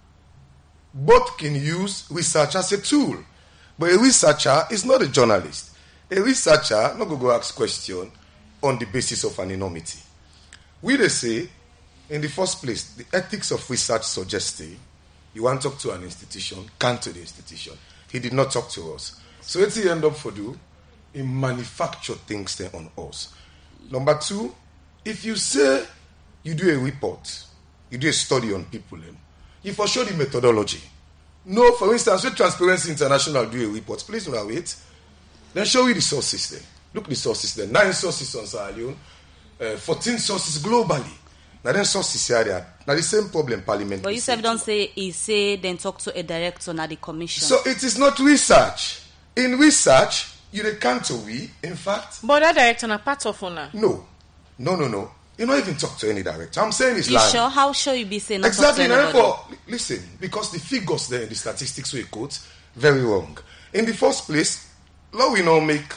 A: Both can use research as a tool, but a researcher is not a journalist. A researcher not go go ask question on the basis of anonymity. We they say, in the first place, the ethics of research suggesting you want to talk to an institution, come to the institution. He did not talk to us. So what he end up for do? He manufacture things there on us. Number two, if you say you do a report, you do a study on people, you for sure the methodology. No, for instance, when Transparency International do a report, please don't wait. Then show you the sources there. Look the sources there. Nine sources on Sierra Leone, uh, fourteen sources globally. Now then sources here there. Now the same problem Parliament.
B: But you said don't say he say then talk to a director na the commission.
A: So it is not research. In research, you they can't we, in fact.
C: But that director na part of una.
A: No. No, no, no. You don't even talk to any director. I'm saying it's
B: you
A: lying.
B: Sure? How sure you be saying not
A: exactly.
B: Talk to
A: Therefore, listen, because the figures there in the statistics we quote, very wrong. In the first place, law we now make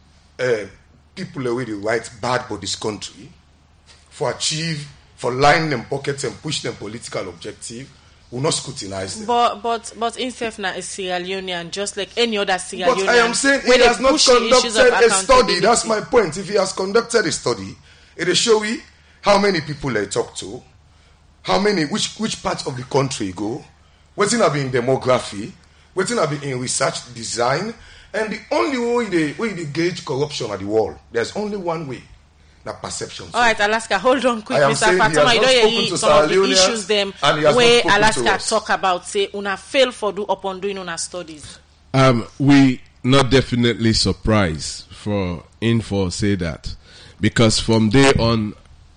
A: uh, people away the right bad for this country for achieve, for line them pockets and push them political objective, will not scrutinize them.
C: But but but himself now is Sierra Leonean, just like any other Sierra Leonean.
A: But I am saying he has not conducted a study. That's my point. If he has conducted a study, it will show you how many people they talk to, how many, which which parts of the country go, what's in in demography, what's in in research design, and the only way they way they gauge corruption at the world, there's only one way. The perception.
C: All right, Alaska, hold on quick, Mister Fatoma. You don't hear some of the issues them where Alaska talk about say una fail for do upon doing una studies.
P: Um, we not definitely surprised for Info say that, because from day on,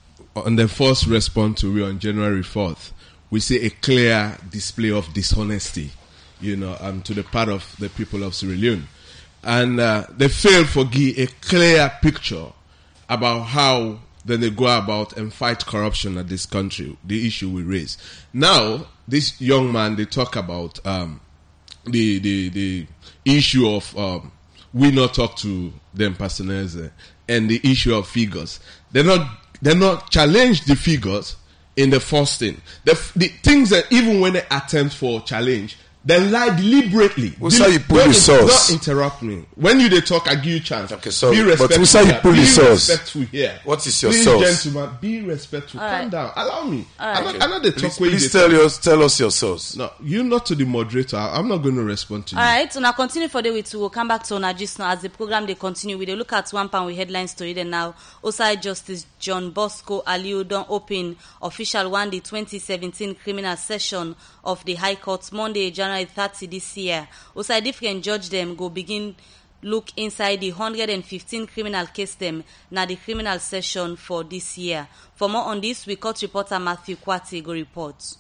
P: on the first response to we on January fourth, we see a clear display of dishonesty, you know, um, to the part of the people of Sierra Leone, and uh, they failed for give a clear picture about how then they go about and fight corruption at this country, the issue we raise. Now, this young man, they talk about um, the, the the issue of um, we not talk to them personnel and the issue of figures. They're not they're not challenge the figures in the first thing. The, the things that even when they attempt for challenge, they lie deliberately.
A: What's how you pull the source?
P: Don't interrupt me. When you they talk, I give you a chance.
A: Okay, sorry.
P: Be respectful.
A: But what's how you pull the source?
P: Be respectful here.
A: What is your
P: please,
A: source?
P: Gentlemen, be respectful.
B: All
P: Calm
B: right.
P: down. Allow me.
B: All right.
P: I'm not, I'm not the talk
A: Please,
P: where you
A: please
P: they
A: tell
P: talk.
A: us, tell us your source.
P: No, you not to the moderator. I'm not going to respond to
B: All
P: you.
B: right, now continue for the week. We'll come back to Onagist now as the program they continue. We they look at one pound with headline story. Then now, Osai Justice John Bosco Aliu don't open official one the twenty seventeen criminal session of the High Court Monday, January thirtieth this year. Osai different judge them go begin look inside the one hundred fifteen criminal case them na the criminal session for this year. For more on this, we court reporter Matthew Kwati go report.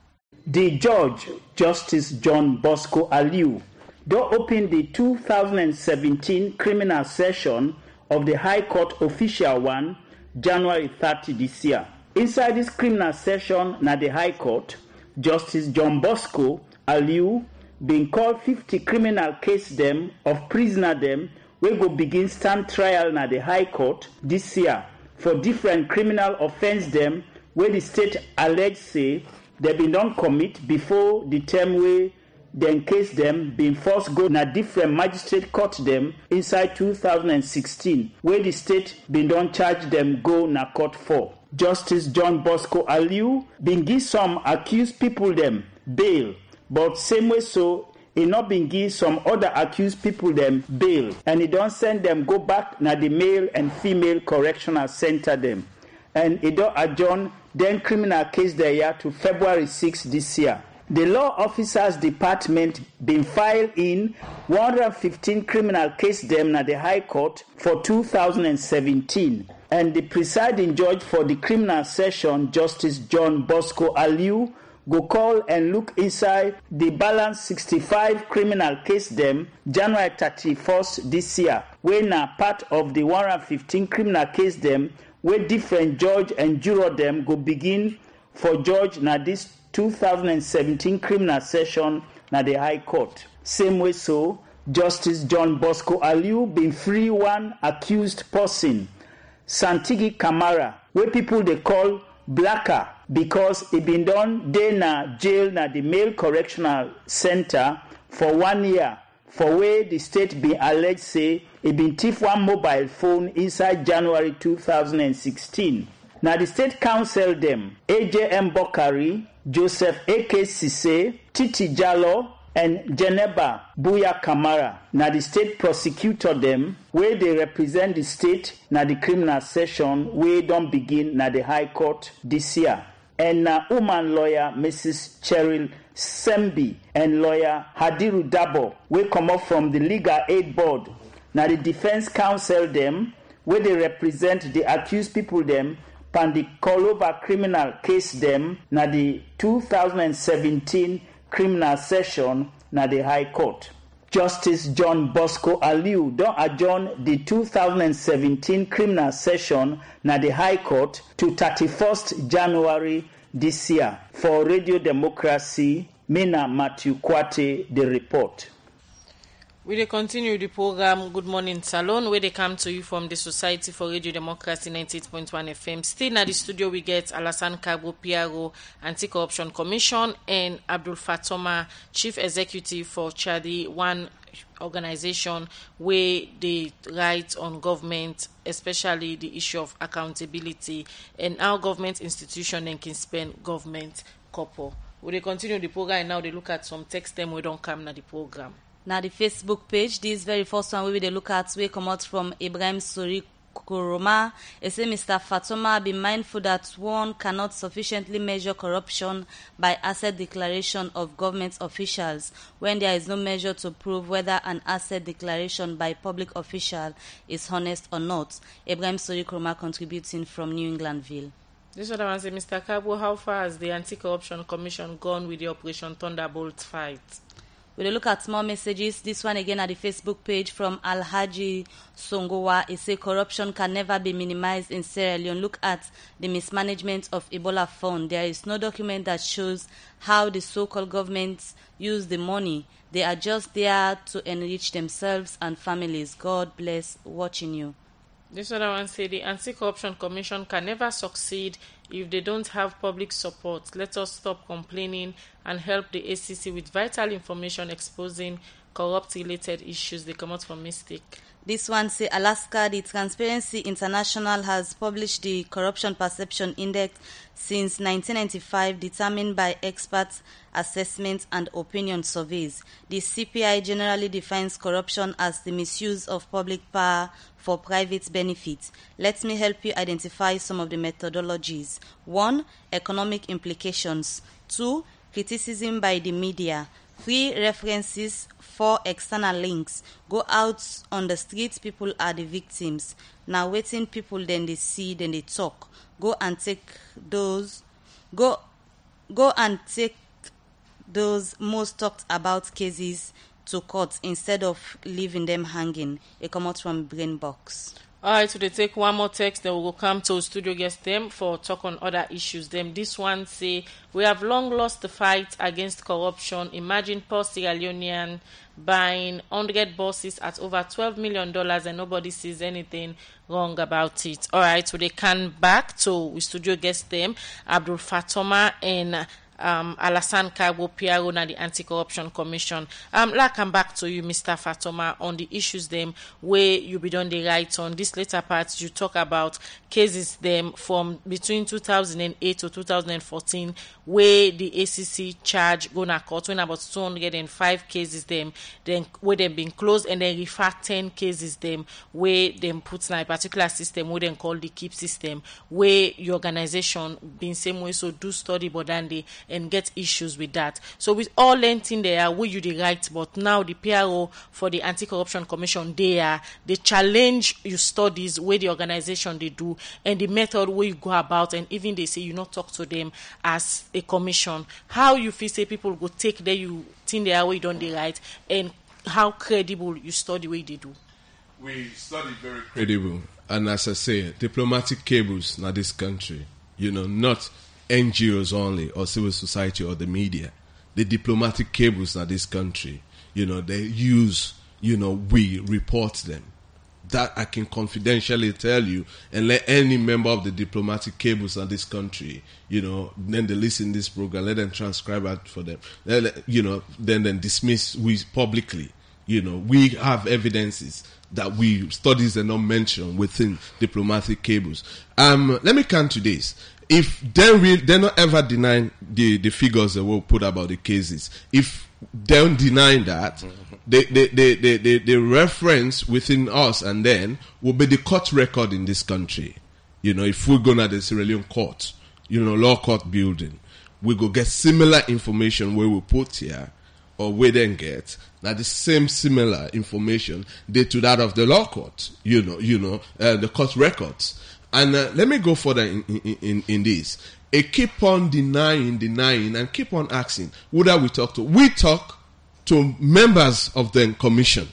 F: The judge, Justice John Bosco Aliu, don open the two thousand seventeen criminal session of the High Court official one, January thirtieth this year. Inside this criminal session na the High Court, Justice John Bosco Aliu been called fifty criminal case them of prisoner them wey go begin stand trial na the High Court this year for different criminal offence them wey the state allege say they been don commit before the term wey dem case them been first go na different magistrate court them inside two thousand sixteen wey the state been don charge them go na court for. Justice John Bosco Aliu been give some accused people them bail, but same way so he not been give some other accused people them bail, and he don't send them go back na the male and female correctional center them, and he don't adjourn then criminal case there year to February sixth this year. The Law Officers Department been filed in one hundred fifteen criminal case them na the High Court for two thousand seventeen. And the presiding judge for the criminal session, Justice John Bosco Aliu, go call and look inside the balance sixty-five criminal case them January thirty-first this year, when na part of the one hundred fifteen criminal case them where different judge and juror them go begin for judge na this two thousand seventeen criminal session na the High Court. Same way so, Justice John Bosco Aliu been free one accused person, Santigi Kamara, where people they call Blacker, because he been done dey na jail na the male correctional center for one year for where the state been alleged say he been thief one mobile phone inside January two thousand sixteen. Now the state counsel them A J M Bokari, Joseph A K Sise, Titi Jallo, and Geneba Buya Kamara. Now the state prosecutor them where they represent the state na the criminal session where don't begin na the High Court this year. And na woman lawyer Missus Cheryl Sembi and lawyer Hadiru Dabo will come up from the Legal Aid Board. Now the defense counsel them where they represent the accused people them pan the Kolova criminal case them na the two thousand seventeen criminal session na the High Court. Justice John Bosco Aliu don adjourn the two thousand seventeen criminal session na the High Court to thirty-first January this year. For Radio Democracy, Mina Matthew Kwate, the report.
C: We will continue the program Good Morning Salon, where they come to you from the Society for Radio Democracy ninety-eight point one F M. Still in the studio, we get Alassane Kagbo, P R O, Anti-Corruption Commission, and Abdul Fatoma, Chief Executive for Chadi, one organization where they write on government, especially the issue of accountability, and how government institution and can spend government couple. We will continue the program, and now they look at some text them we don't come na the program.
B: Now the Facebook page, this very first one we will look at, we come out from Ibrahim Sori Kuroma. It says, Mister Fatoma, be mindful that one cannot sufficiently measure corruption by asset declaration of government officials when there is no measure to prove whether an asset declaration by public official is honest or not. Ibrahim Sori Kuroma contributing from New Englandville.
C: This other one says, Mister Kabo, how far has the Anti-Corruption Commission gone with the Operation Thunderbolt fight?
B: We'll look at more messages. This one again at the Facebook page from Alhaji Songowa. It says corruption can never be minimized in Sierra Leone. Look at the mismanagement of Ebola Fund. There is no document that shows how the so-called governments use the money. They are just there to enrich themselves and families. God bless watching you.
C: This other one says the Anti-Corruption Commission can never succeed if they don't have public support. Let us stop complaining and help the A C C with vital information exposing corrupt-related issues. They come out from Mistake.
B: This one say Alaska, the Transparency International has published the Corruption Perception Index since nineteen ninety-five, determined by experts' assessments and opinion surveys. The C P I generally defines corruption as the misuse of public power for private benefits. Let me help you identify some of the methodologies. One, economic implications. Two, criticism by the media. Three, references. Four, external links. Go out on the streets, people are the victims. Now waiting people, then they see, then they talk. Go and take those, go, go and take those most talked about cases to court instead of leaving them hanging. It comes out from Brain Box.
C: All right, so they take one more text, then we will come to studio guest them for talk on other issues. Them this one say, we have long lost the fight against corruption. Imagine poor Sierra Leonean buying one hundred buses at over twelve million dollars and nobody sees anything wrong about it. All right, so they come back to we studio guest them, Abdul Fatoma and Um, Alassane Kagbo, P R O na the Anti-Corruption Commission. Um, like come back to you, Mister Fatoma, on the issues them where you be done the right on. This later part, you talk about cases them from between two thousand eight to two thousand fourteen, where the A C C charge go na court when about two hundred five cases them, then where them been closed, and then refer ten cases them where them put in a particular system where them call the KEEP system, where your organization been same way so do study but then they and get issues with that. So with all length in there, we you the right, but now the P R O for the Anti-Corruption Commission, they are they challenge your studies where the organization they do and the method where you go about, and even they say you not talk to them as a commission. How you feel say people go take there you think they are where you don't the right, and how credible you study where they do?
P: We study very credible, and as I say, diplomatic cables in this country, you know, not N G Os only or civil society or the media. The diplomatic cables in this country, you know, they use, you know, we report them. That I can confidentially tell you, and let any member of the diplomatic cables in this country, you know, then they listen to this program, let them transcribe it for them, you know, then then dismiss we publicly. You know, we have evidences that we studies are not mentioned within diplomatic cables. Um, let me come to this. If they will, they're not ever denying the, the figures that we'll put about the cases. If they don't deny that, the the, the, the, the, the reference within us and then will be the court record in this country. You know, if we go to the Sierra Leone court, you know, law court building, we go get similar information where we put here or we then get now the same similar information they to that of the law court. You know, you know, uh, the court records. And uh, let me go further in, in, in, in this. They keep on denying, denying, and keep on asking, who that we talk to? We talk to members of the commission.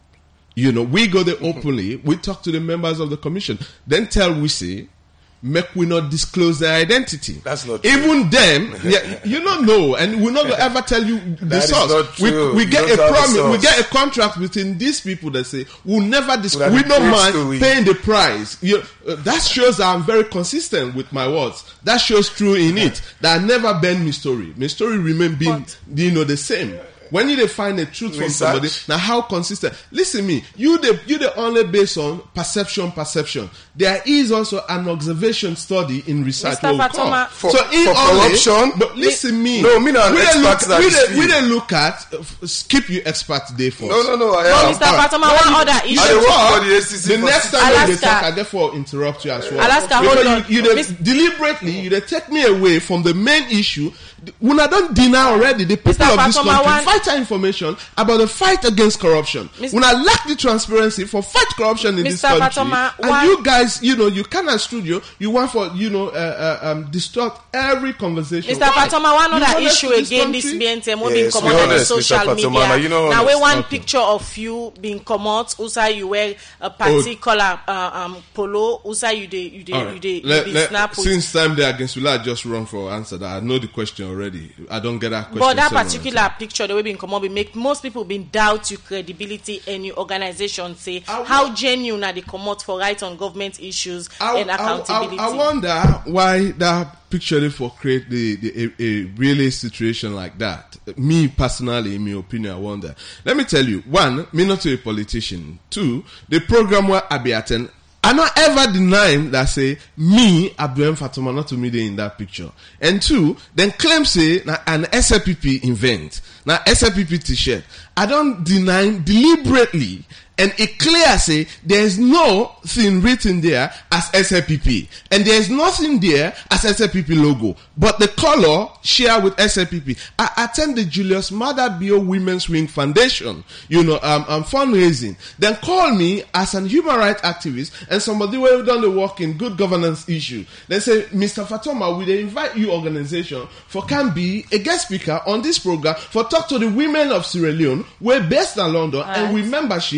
P: You know, we go there openly. We talk to the members of the commission. Then tell we say, make we not disclose their identity.
A: That's not true.
P: Even them, yeah, you don't know, and we're not gonna ever tell you the
A: that
P: source.
A: Is not true.
P: We, we get
A: you
P: a promise, we get a contract between these people that say we'll never disclose. We don't mind story. Paying the price. You, uh, that shows that I'm very consistent with my words. That shows true in it. That I never bend my story. My story remain being, you know, the same. When you find the truth Research. From somebody, now how consistent? Listen me, you the you the only based on perception, perception. There is also an observation study in research.
A: For,
P: so in
A: for
P: only,
A: corruption,
P: but listen me.
A: No, me not
P: we
A: expert
P: look,
A: that
P: we
A: this
P: de, we de look at uh, skip you expert day for.
A: No, no, no. I
C: no,
A: am.
C: Mister Fatoma, one other issue.
A: I work for the A C C.
P: The next time Alaska, they talk, I therefore interrupt you as well.
C: Alaska, hold on.
P: You, you de, deliberately you de take me away from the main issue. When I don't deny already the people
C: Mister
P: of this
C: Fatoma,
P: country
C: one,
P: fight information about the fight against corruption. Mister When I lack the transparency for fight corruption in
C: Mister
P: this country,
C: Fatoma,
P: and
C: one,
P: you guys, you know, you come at studio, you want for, you know, uh, uh, um, distort every conversation.
C: Mister
P: Why?
C: Fatoma, one other issue
P: this
C: again,
P: country?
C: this being yes,
A: being
C: come on the social
A: Mister
C: media.
A: Fatoma, you know
C: now, we one
A: okay.
C: picture of you being come out, also you wear a particular oh. uh, um, polo, also you de, you de, right. you de,
P: let,
C: you
P: let,
C: snap
P: since time there against will I just run for answer that I know the question already. I don't get that question.
C: But that particular answer. Picture, the way being come out, make most people been doubt your credibility and your organization say I how w- genuine are they come out for right on government issues
P: I,
C: and accountability.
P: I, I, I wonder why that picture for create the, the a, a really situation like that. Me personally, in my opinion, I wonder. Let me tell you, one, me not a politician. Two, the program where I be attend, I not ever denying that say me Abdul Fatoma not to me in that picture. And two, then claim say na an S L P P invent, na S L P P t-shirt. I don't deny deliberately. And it clear say there is no thing written there as S L P P, and there is nothing there as S L P P logo, but the color share with S L P P. I attend the Julius Maada Bio Women's Wing Foundation, you know, um, um, fundraising. Then call me as an human rights activist and somebody who have done the work in good governance issue. They say, Mister Fatoma, we invite you organization for can be a guest speaker on this program for talk to the women of Sierra Leone. We're based in London, right. And we membership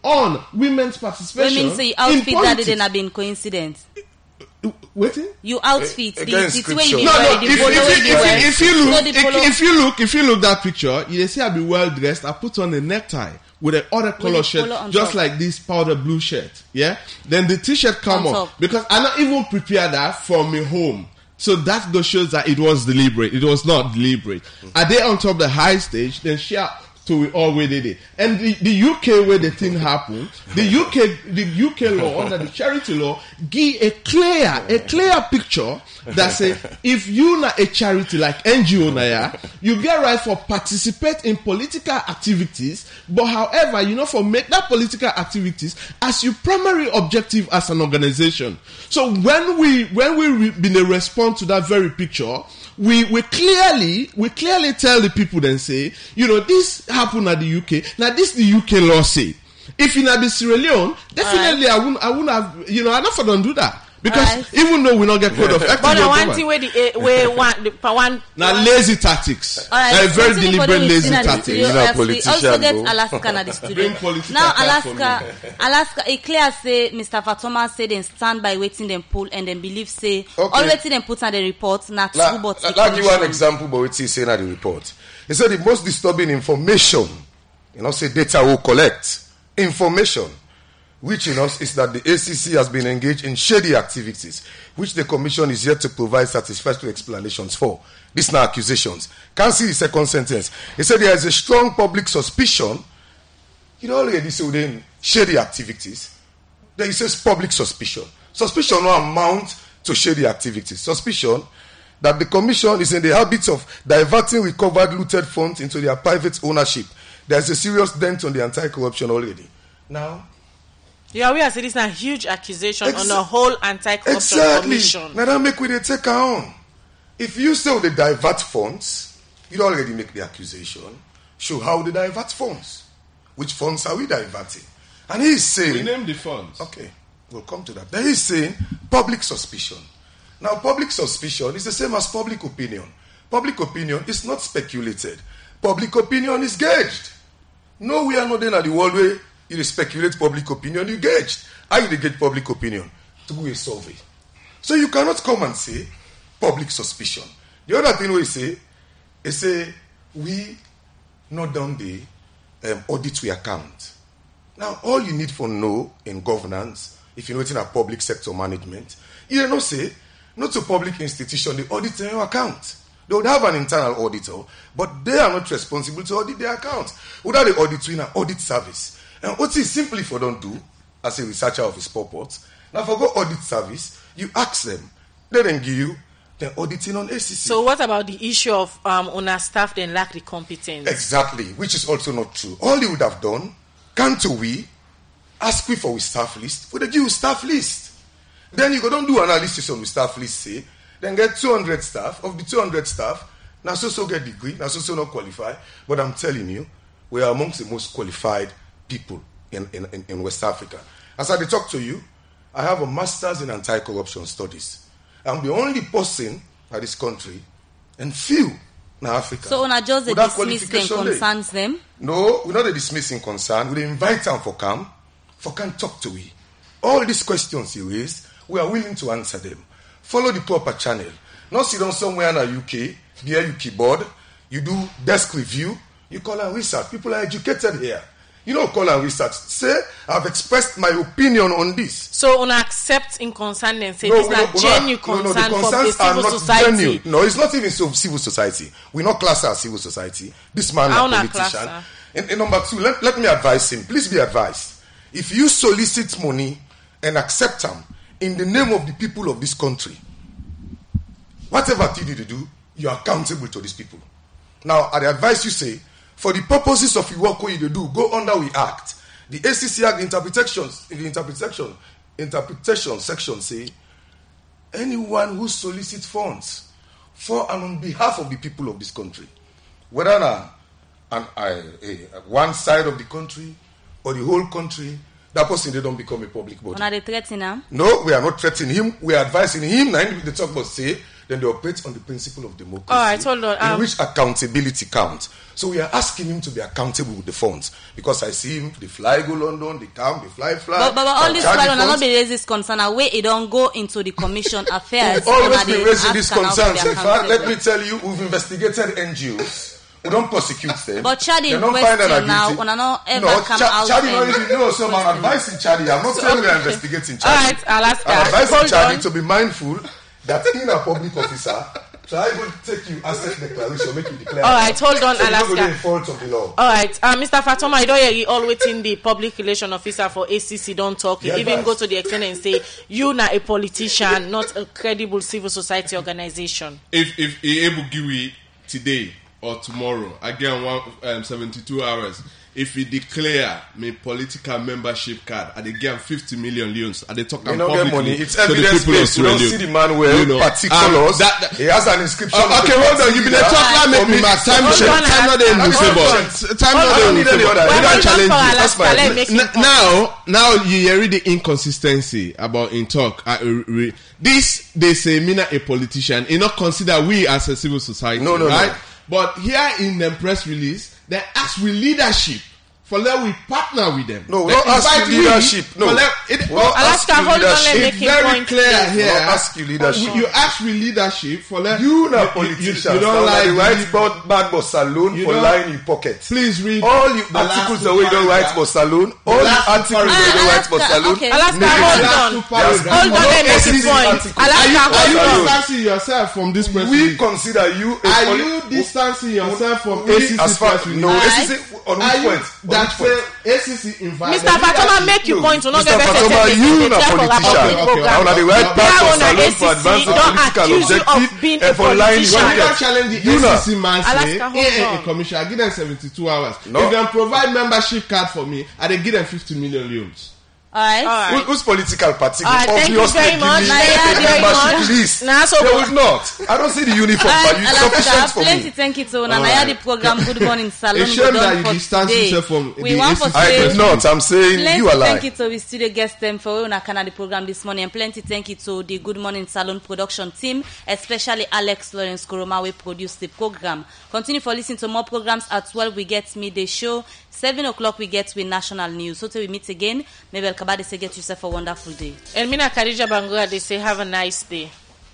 G: on women's participation.
B: You mean say you outfit that didn't have been coincidence?
G: Waiting?
B: You outfit
G: uh,
B: the, the, the way you be
G: no,
B: wearing,
G: no,
B: the
G: if,
B: polo
G: if,
B: way
G: if,
B: you wear.
G: if, if you look,
B: So the polo-
G: if, if you look, if you look that picture, you see I be well dressed. I put on a necktie with an other color
B: the
G: shirt,
B: polo on
G: just
B: top.
G: like this powder blue shirt. Yeah. Then the t-shirt come
B: On
G: on
B: top.
G: because I not even prepare that from me home. So that goes shows that it was deliberate. It was not deliberate. Are they on top of the high stage? Then share to we all where they did. And the, the U K where the thing happened, the U K the U K law under the charity law give a clear a clear picture that say if you not a charity like N G O na ya, you get right for participate in political activities, but however, you know, for make that political activities as your primary objective as an organization. So when we when we re, been a response to that very picture, we we clearly we clearly tell the people then say, you know, this happened at the U K. Now this the U K law say. If in the Sierra Leone, definitely I wouldn't I wouldn't have, you know, I not for don't do that. Because right. even though we not get code of ethics,
C: but I want to where the uh, where one the one
G: now lazy tactics,
B: right.
G: uh, very deliberate lazy tactics.
B: You know, also get Alaska na the studio. Now Alaska, Alaska, it clear say Mister Fatoma say they stand by waiting them pull and then believe say okay. all waiting them put on the report not true
A: La,
B: but.
A: I'll give you one example, but wait till say na the report. He said the most disturbing information, you know, say data will collect information. Which in us is that the A C C has been engaged in shady activities, which the Commission is yet to provide satisfactory explanations for. These are accusations. Can't see the second sentence. He said there is a strong public suspicion. You know, already say within shady activities. Then he says public suspicion. Suspicion will amount to shady activities. Suspicion that the Commission is in the habit of diverting recovered looted funds into their private ownership. There is a serious dent on the anti-corruption already. Now,
C: yeah, we are saying this is a huge accusation Exa- on the whole anti-corruption
A: exactly.
C: commission.
A: Now that make we they take our own. If you say they divert funds, you already make the accusation. Show how they divert funds. Which funds are we diverting? And he is saying...
G: We name the funds.
A: Okay, we'll come to that. Then he is saying public suspicion. Now, public suspicion is the same as public opinion. Public opinion is not speculated. Public opinion is gauged. No, we are not in the world where you speculate public opinion, you gauged. How you gauge public opinion? Through a survey. So you cannot come and say public suspicion. The other thing we say is say we not done the um, audit we account. Now all you need for know in governance, if you're in a public sector management, you don't say not to public institution the audit in your account. They would have an internal auditor, but they are not responsible to audit their account. Without the audit, we an audit service. And what is simply for don't do as a researcher of his purpose. Now for go audit service, you ask them, they then give you the auditing on A C C.
C: So what about the issue of um on our staff then lack the competence?
A: Exactly, which is also not true. All you would have done, can't we ask we for a staff list? For the give you staff list. Then you go don't do analysis on the staff list, say, then get two hundred staff. Of the two hundred staff, now so so get degree, now so so not qualify. But I'm telling you, we are amongst the most qualified people in, in, in West Africa. As I talk to you, I have a master's in anti-corruption studies. I'm the only person in this country and few in Africa.
B: So not just the dismissing concerns them?
A: No, we're not a dismissing concern. We invite them for come, for come talk to we. All these questions you raised, we are willing to answer them. Follow the proper channel. Not sit down somewhere in the U K, behind your keyboard, you do desk review, you call and research. People are educated here. You know, call and research. Say, I've expressed my opinion on this.
C: So, on accept in concern and say no, this is not genuine concern no, no, the for the civil society. Genuine.
A: No, it's not even so civil society. We're not class as civil society. This man is a politician. And, and number two, let, let me advise him. Please be advised. If you solicit money and accept them in the name of the people of this country, whatever thing you do, you are accountable to these people. Now, I advise you say, for the purposes of the work what you do, go under we act. The A C C Act interpretations in the interpretation interpretation section say anyone who solicits funds for and on behalf of the people of this country, whether na, an, a, a, one side of the country or the whole country, that person they don't become a public body.
B: Are they threatening him?
A: No, we are not threatening him. We are advising him. Now the talk about say then they operate on the principle of democracy.
C: All right, hold on.
A: In
C: Um,
A: which accountability counts. So we are asking him to be accountable with the funds. Because I see him, they fly go London, they come, they fly fly.
B: But, but, but all this while, not be raise this concern, away it don't go into the commission affairs.
A: We've always been raising
B: ask
A: this
B: and how
A: concern.
B: they
A: So
B: are
A: in fact, let
B: accountable.
A: me tell you, we've investigated N G Os. We don't prosecute them.
B: But Chadi
A: They
B: in
A: don't find them
B: question now,
A: guilty.
B: una no ever
A: no,
B: come
A: Ch-
B: out
A: Chadi
B: and
A: not even know. So I'm advising Chadi. I'm not
C: So,
A: saying we are
C: okay.
A: investigating Chadi.
C: All right, Alaska.
A: I'm advising
C: Hold
A: Chadi
C: on.
A: to be mindful that in a public officer, try to take you asset declaration, make you declare.
C: All right, hold on,
A: so
C: Alaska.
A: You don't go in fault of the law.
C: All right, uh, Mister Fatoma, I don't hear you all waiting the public relation officer for A C C don't talk. You
A: Yeah,
C: even
A: but-
C: go to the extent and say you not a politician, not a credible civil society organization.
P: If if he able give it today or tomorrow, again one um, seventy-two hours. If he declare me political membership card, I they give him fifty million leons. I they talk
A: We
P: am
A: don't get
P: publicly
A: money. It's
P: to the
A: evidence
P: people of
A: based. You
P: Sierra
A: don't
P: Leone.
A: see the man well,
P: You know,
A: particulars.
P: um, that- that-
A: he has an inscription.
P: Uh,
A: of
P: okay,
A: the
P: hold on.
A: party
P: You been a
A: leader.
P: talk like make me mad. Time
A: Hold
P: time
A: on,
P: time not dey
A: Alaska.
P: in
A: Hold
P: favor.
A: on.
P: Time not
A: Hold
P: dey
A: on.
P: in
A: Hold on.
P: favor.
A: Hold on.
P: We don't challenge you.
A: That's my
P: N- now, now you hear the inconsistency about in talk. I, uh, re, this they say me not a politician. You not consider we as a civil society,
A: No, no,
P: right?
A: no.
P: But here in the press release, they ask we leadership for let we partner with them.
A: No, we
P: They
A: don't ask
P: invite
A: you
P: we
A: leadership. No.
P: for let- it-
A: We don't ask you leadership.
P: It's very clear
A: We
P: here.
A: don't ask you leadership.
P: You ask me leadership for let
A: You not
P: you- you-
A: politicians.
P: You, you don't
A: now
P: like
A: they
P: the-
A: write about bad for saloon
P: You
A: for
P: don't-
A: lying in pocket.
P: Please read
A: all you
P: the last
A: articles
P: two
A: the way you don't write
P: paragraphs.
A: for saloon.
P: The
A: All the
P: last two
A: articles they don't write for
B: Alaska,
A: saloon.
B: okay.
C: Alaska,
A: negative.
C: hold on.
A: There's
C: Hold on,
A: no
C: let me make a
A: existing
C: point.
A: article.
C: Alaska,
P: Are you, are
C: hold
P: you
C: on.
P: distancing yourself from this press
A: We
P: release?
A: consider you a
P: Are
A: poli-
P: you distancing yourself from
A: We-
P: A C C
A: as far-
P: press release?
A: no, A C C on which
P: Are you
A: point? On
P: that
A: which point?
P: say A C C invited
C: Mister Fatoma, make you
A: No,
C: point to not
A: Mister
C: get
A: Fatoma,
C: better
A: you na politician. Now na the right part for salon for advancing political objective and for lying
P: You don't
A: market.
P: challenge the
A: You na-
P: A C C man say,
C: Alaska, hold
P: eh, eh,
C: on.
P: eh, commission, I give them seventy-two hours.
A: No.
P: If they provide membership card for me, I they give them fifty million leons.
B: All right.
C: All right.
A: Who- Whose political party
C: All right,
A: will
C: thank you
A: obviously
C: very
A: give
C: much.
A: me
C: Naya,
A: a
C: very
A: membership
C: much.
A: list?
C: Nah, so-
A: They would not. I don't see the uniform,
B: All
A: but
B: right,
A: it's sufficient
B: Alaska,
A: for
B: plenty
A: me.
B: thank you to
P: All
B: Naya
P: right.
B: the program Good Morning Salon.
P: It's
B: we
P: shame
B: done
P: that you
B: for
P: distance
B: today.
P: yourself from
B: We
P: the
B: want
P: A C C.
B: for
A: I
B: today.
A: did not. I'm saying
B: Plenty
A: you are lying.
B: thank you to we studio guest them for una Canada program this morning, and plenty thank you to the Good Morning Salon production team, especially Alex Lawrence Koroma, we produce the program. Continue for listening to more programs at twelve. We get midday show. Seven o'clock we get with national news. So till we meet again, maybe El Kabade say get yourself a wonderful day.
C: And Mina Khadija Bangura, they say have a nice day.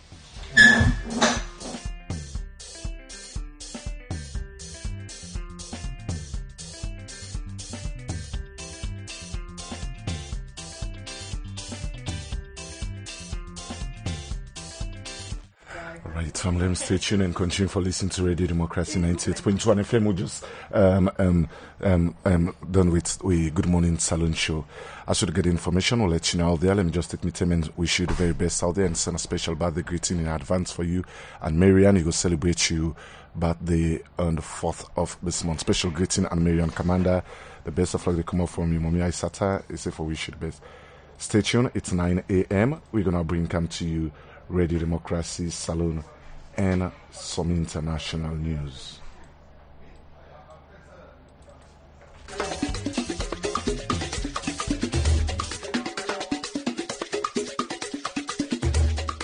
H: Right, so let me stay tuned and continue for listening to Radio Democracy ninety-eight point one F M. We just um, um, um, um, done with we Good Morning Salon show. As we get information, we'll let you know out there. Let me just take me time and wish you the very best out there and send a special birthday greeting in advance for you. And Marianne, you go celebrate you birthday on the fourth of this month. Special greeting and Marianne Commander. The best of luck they come up from you. Mommy Aisata is for wish you the best. Stay tuned. It's nine a.m. We're gonna bring come to you Radio Democracy Salon and some international news.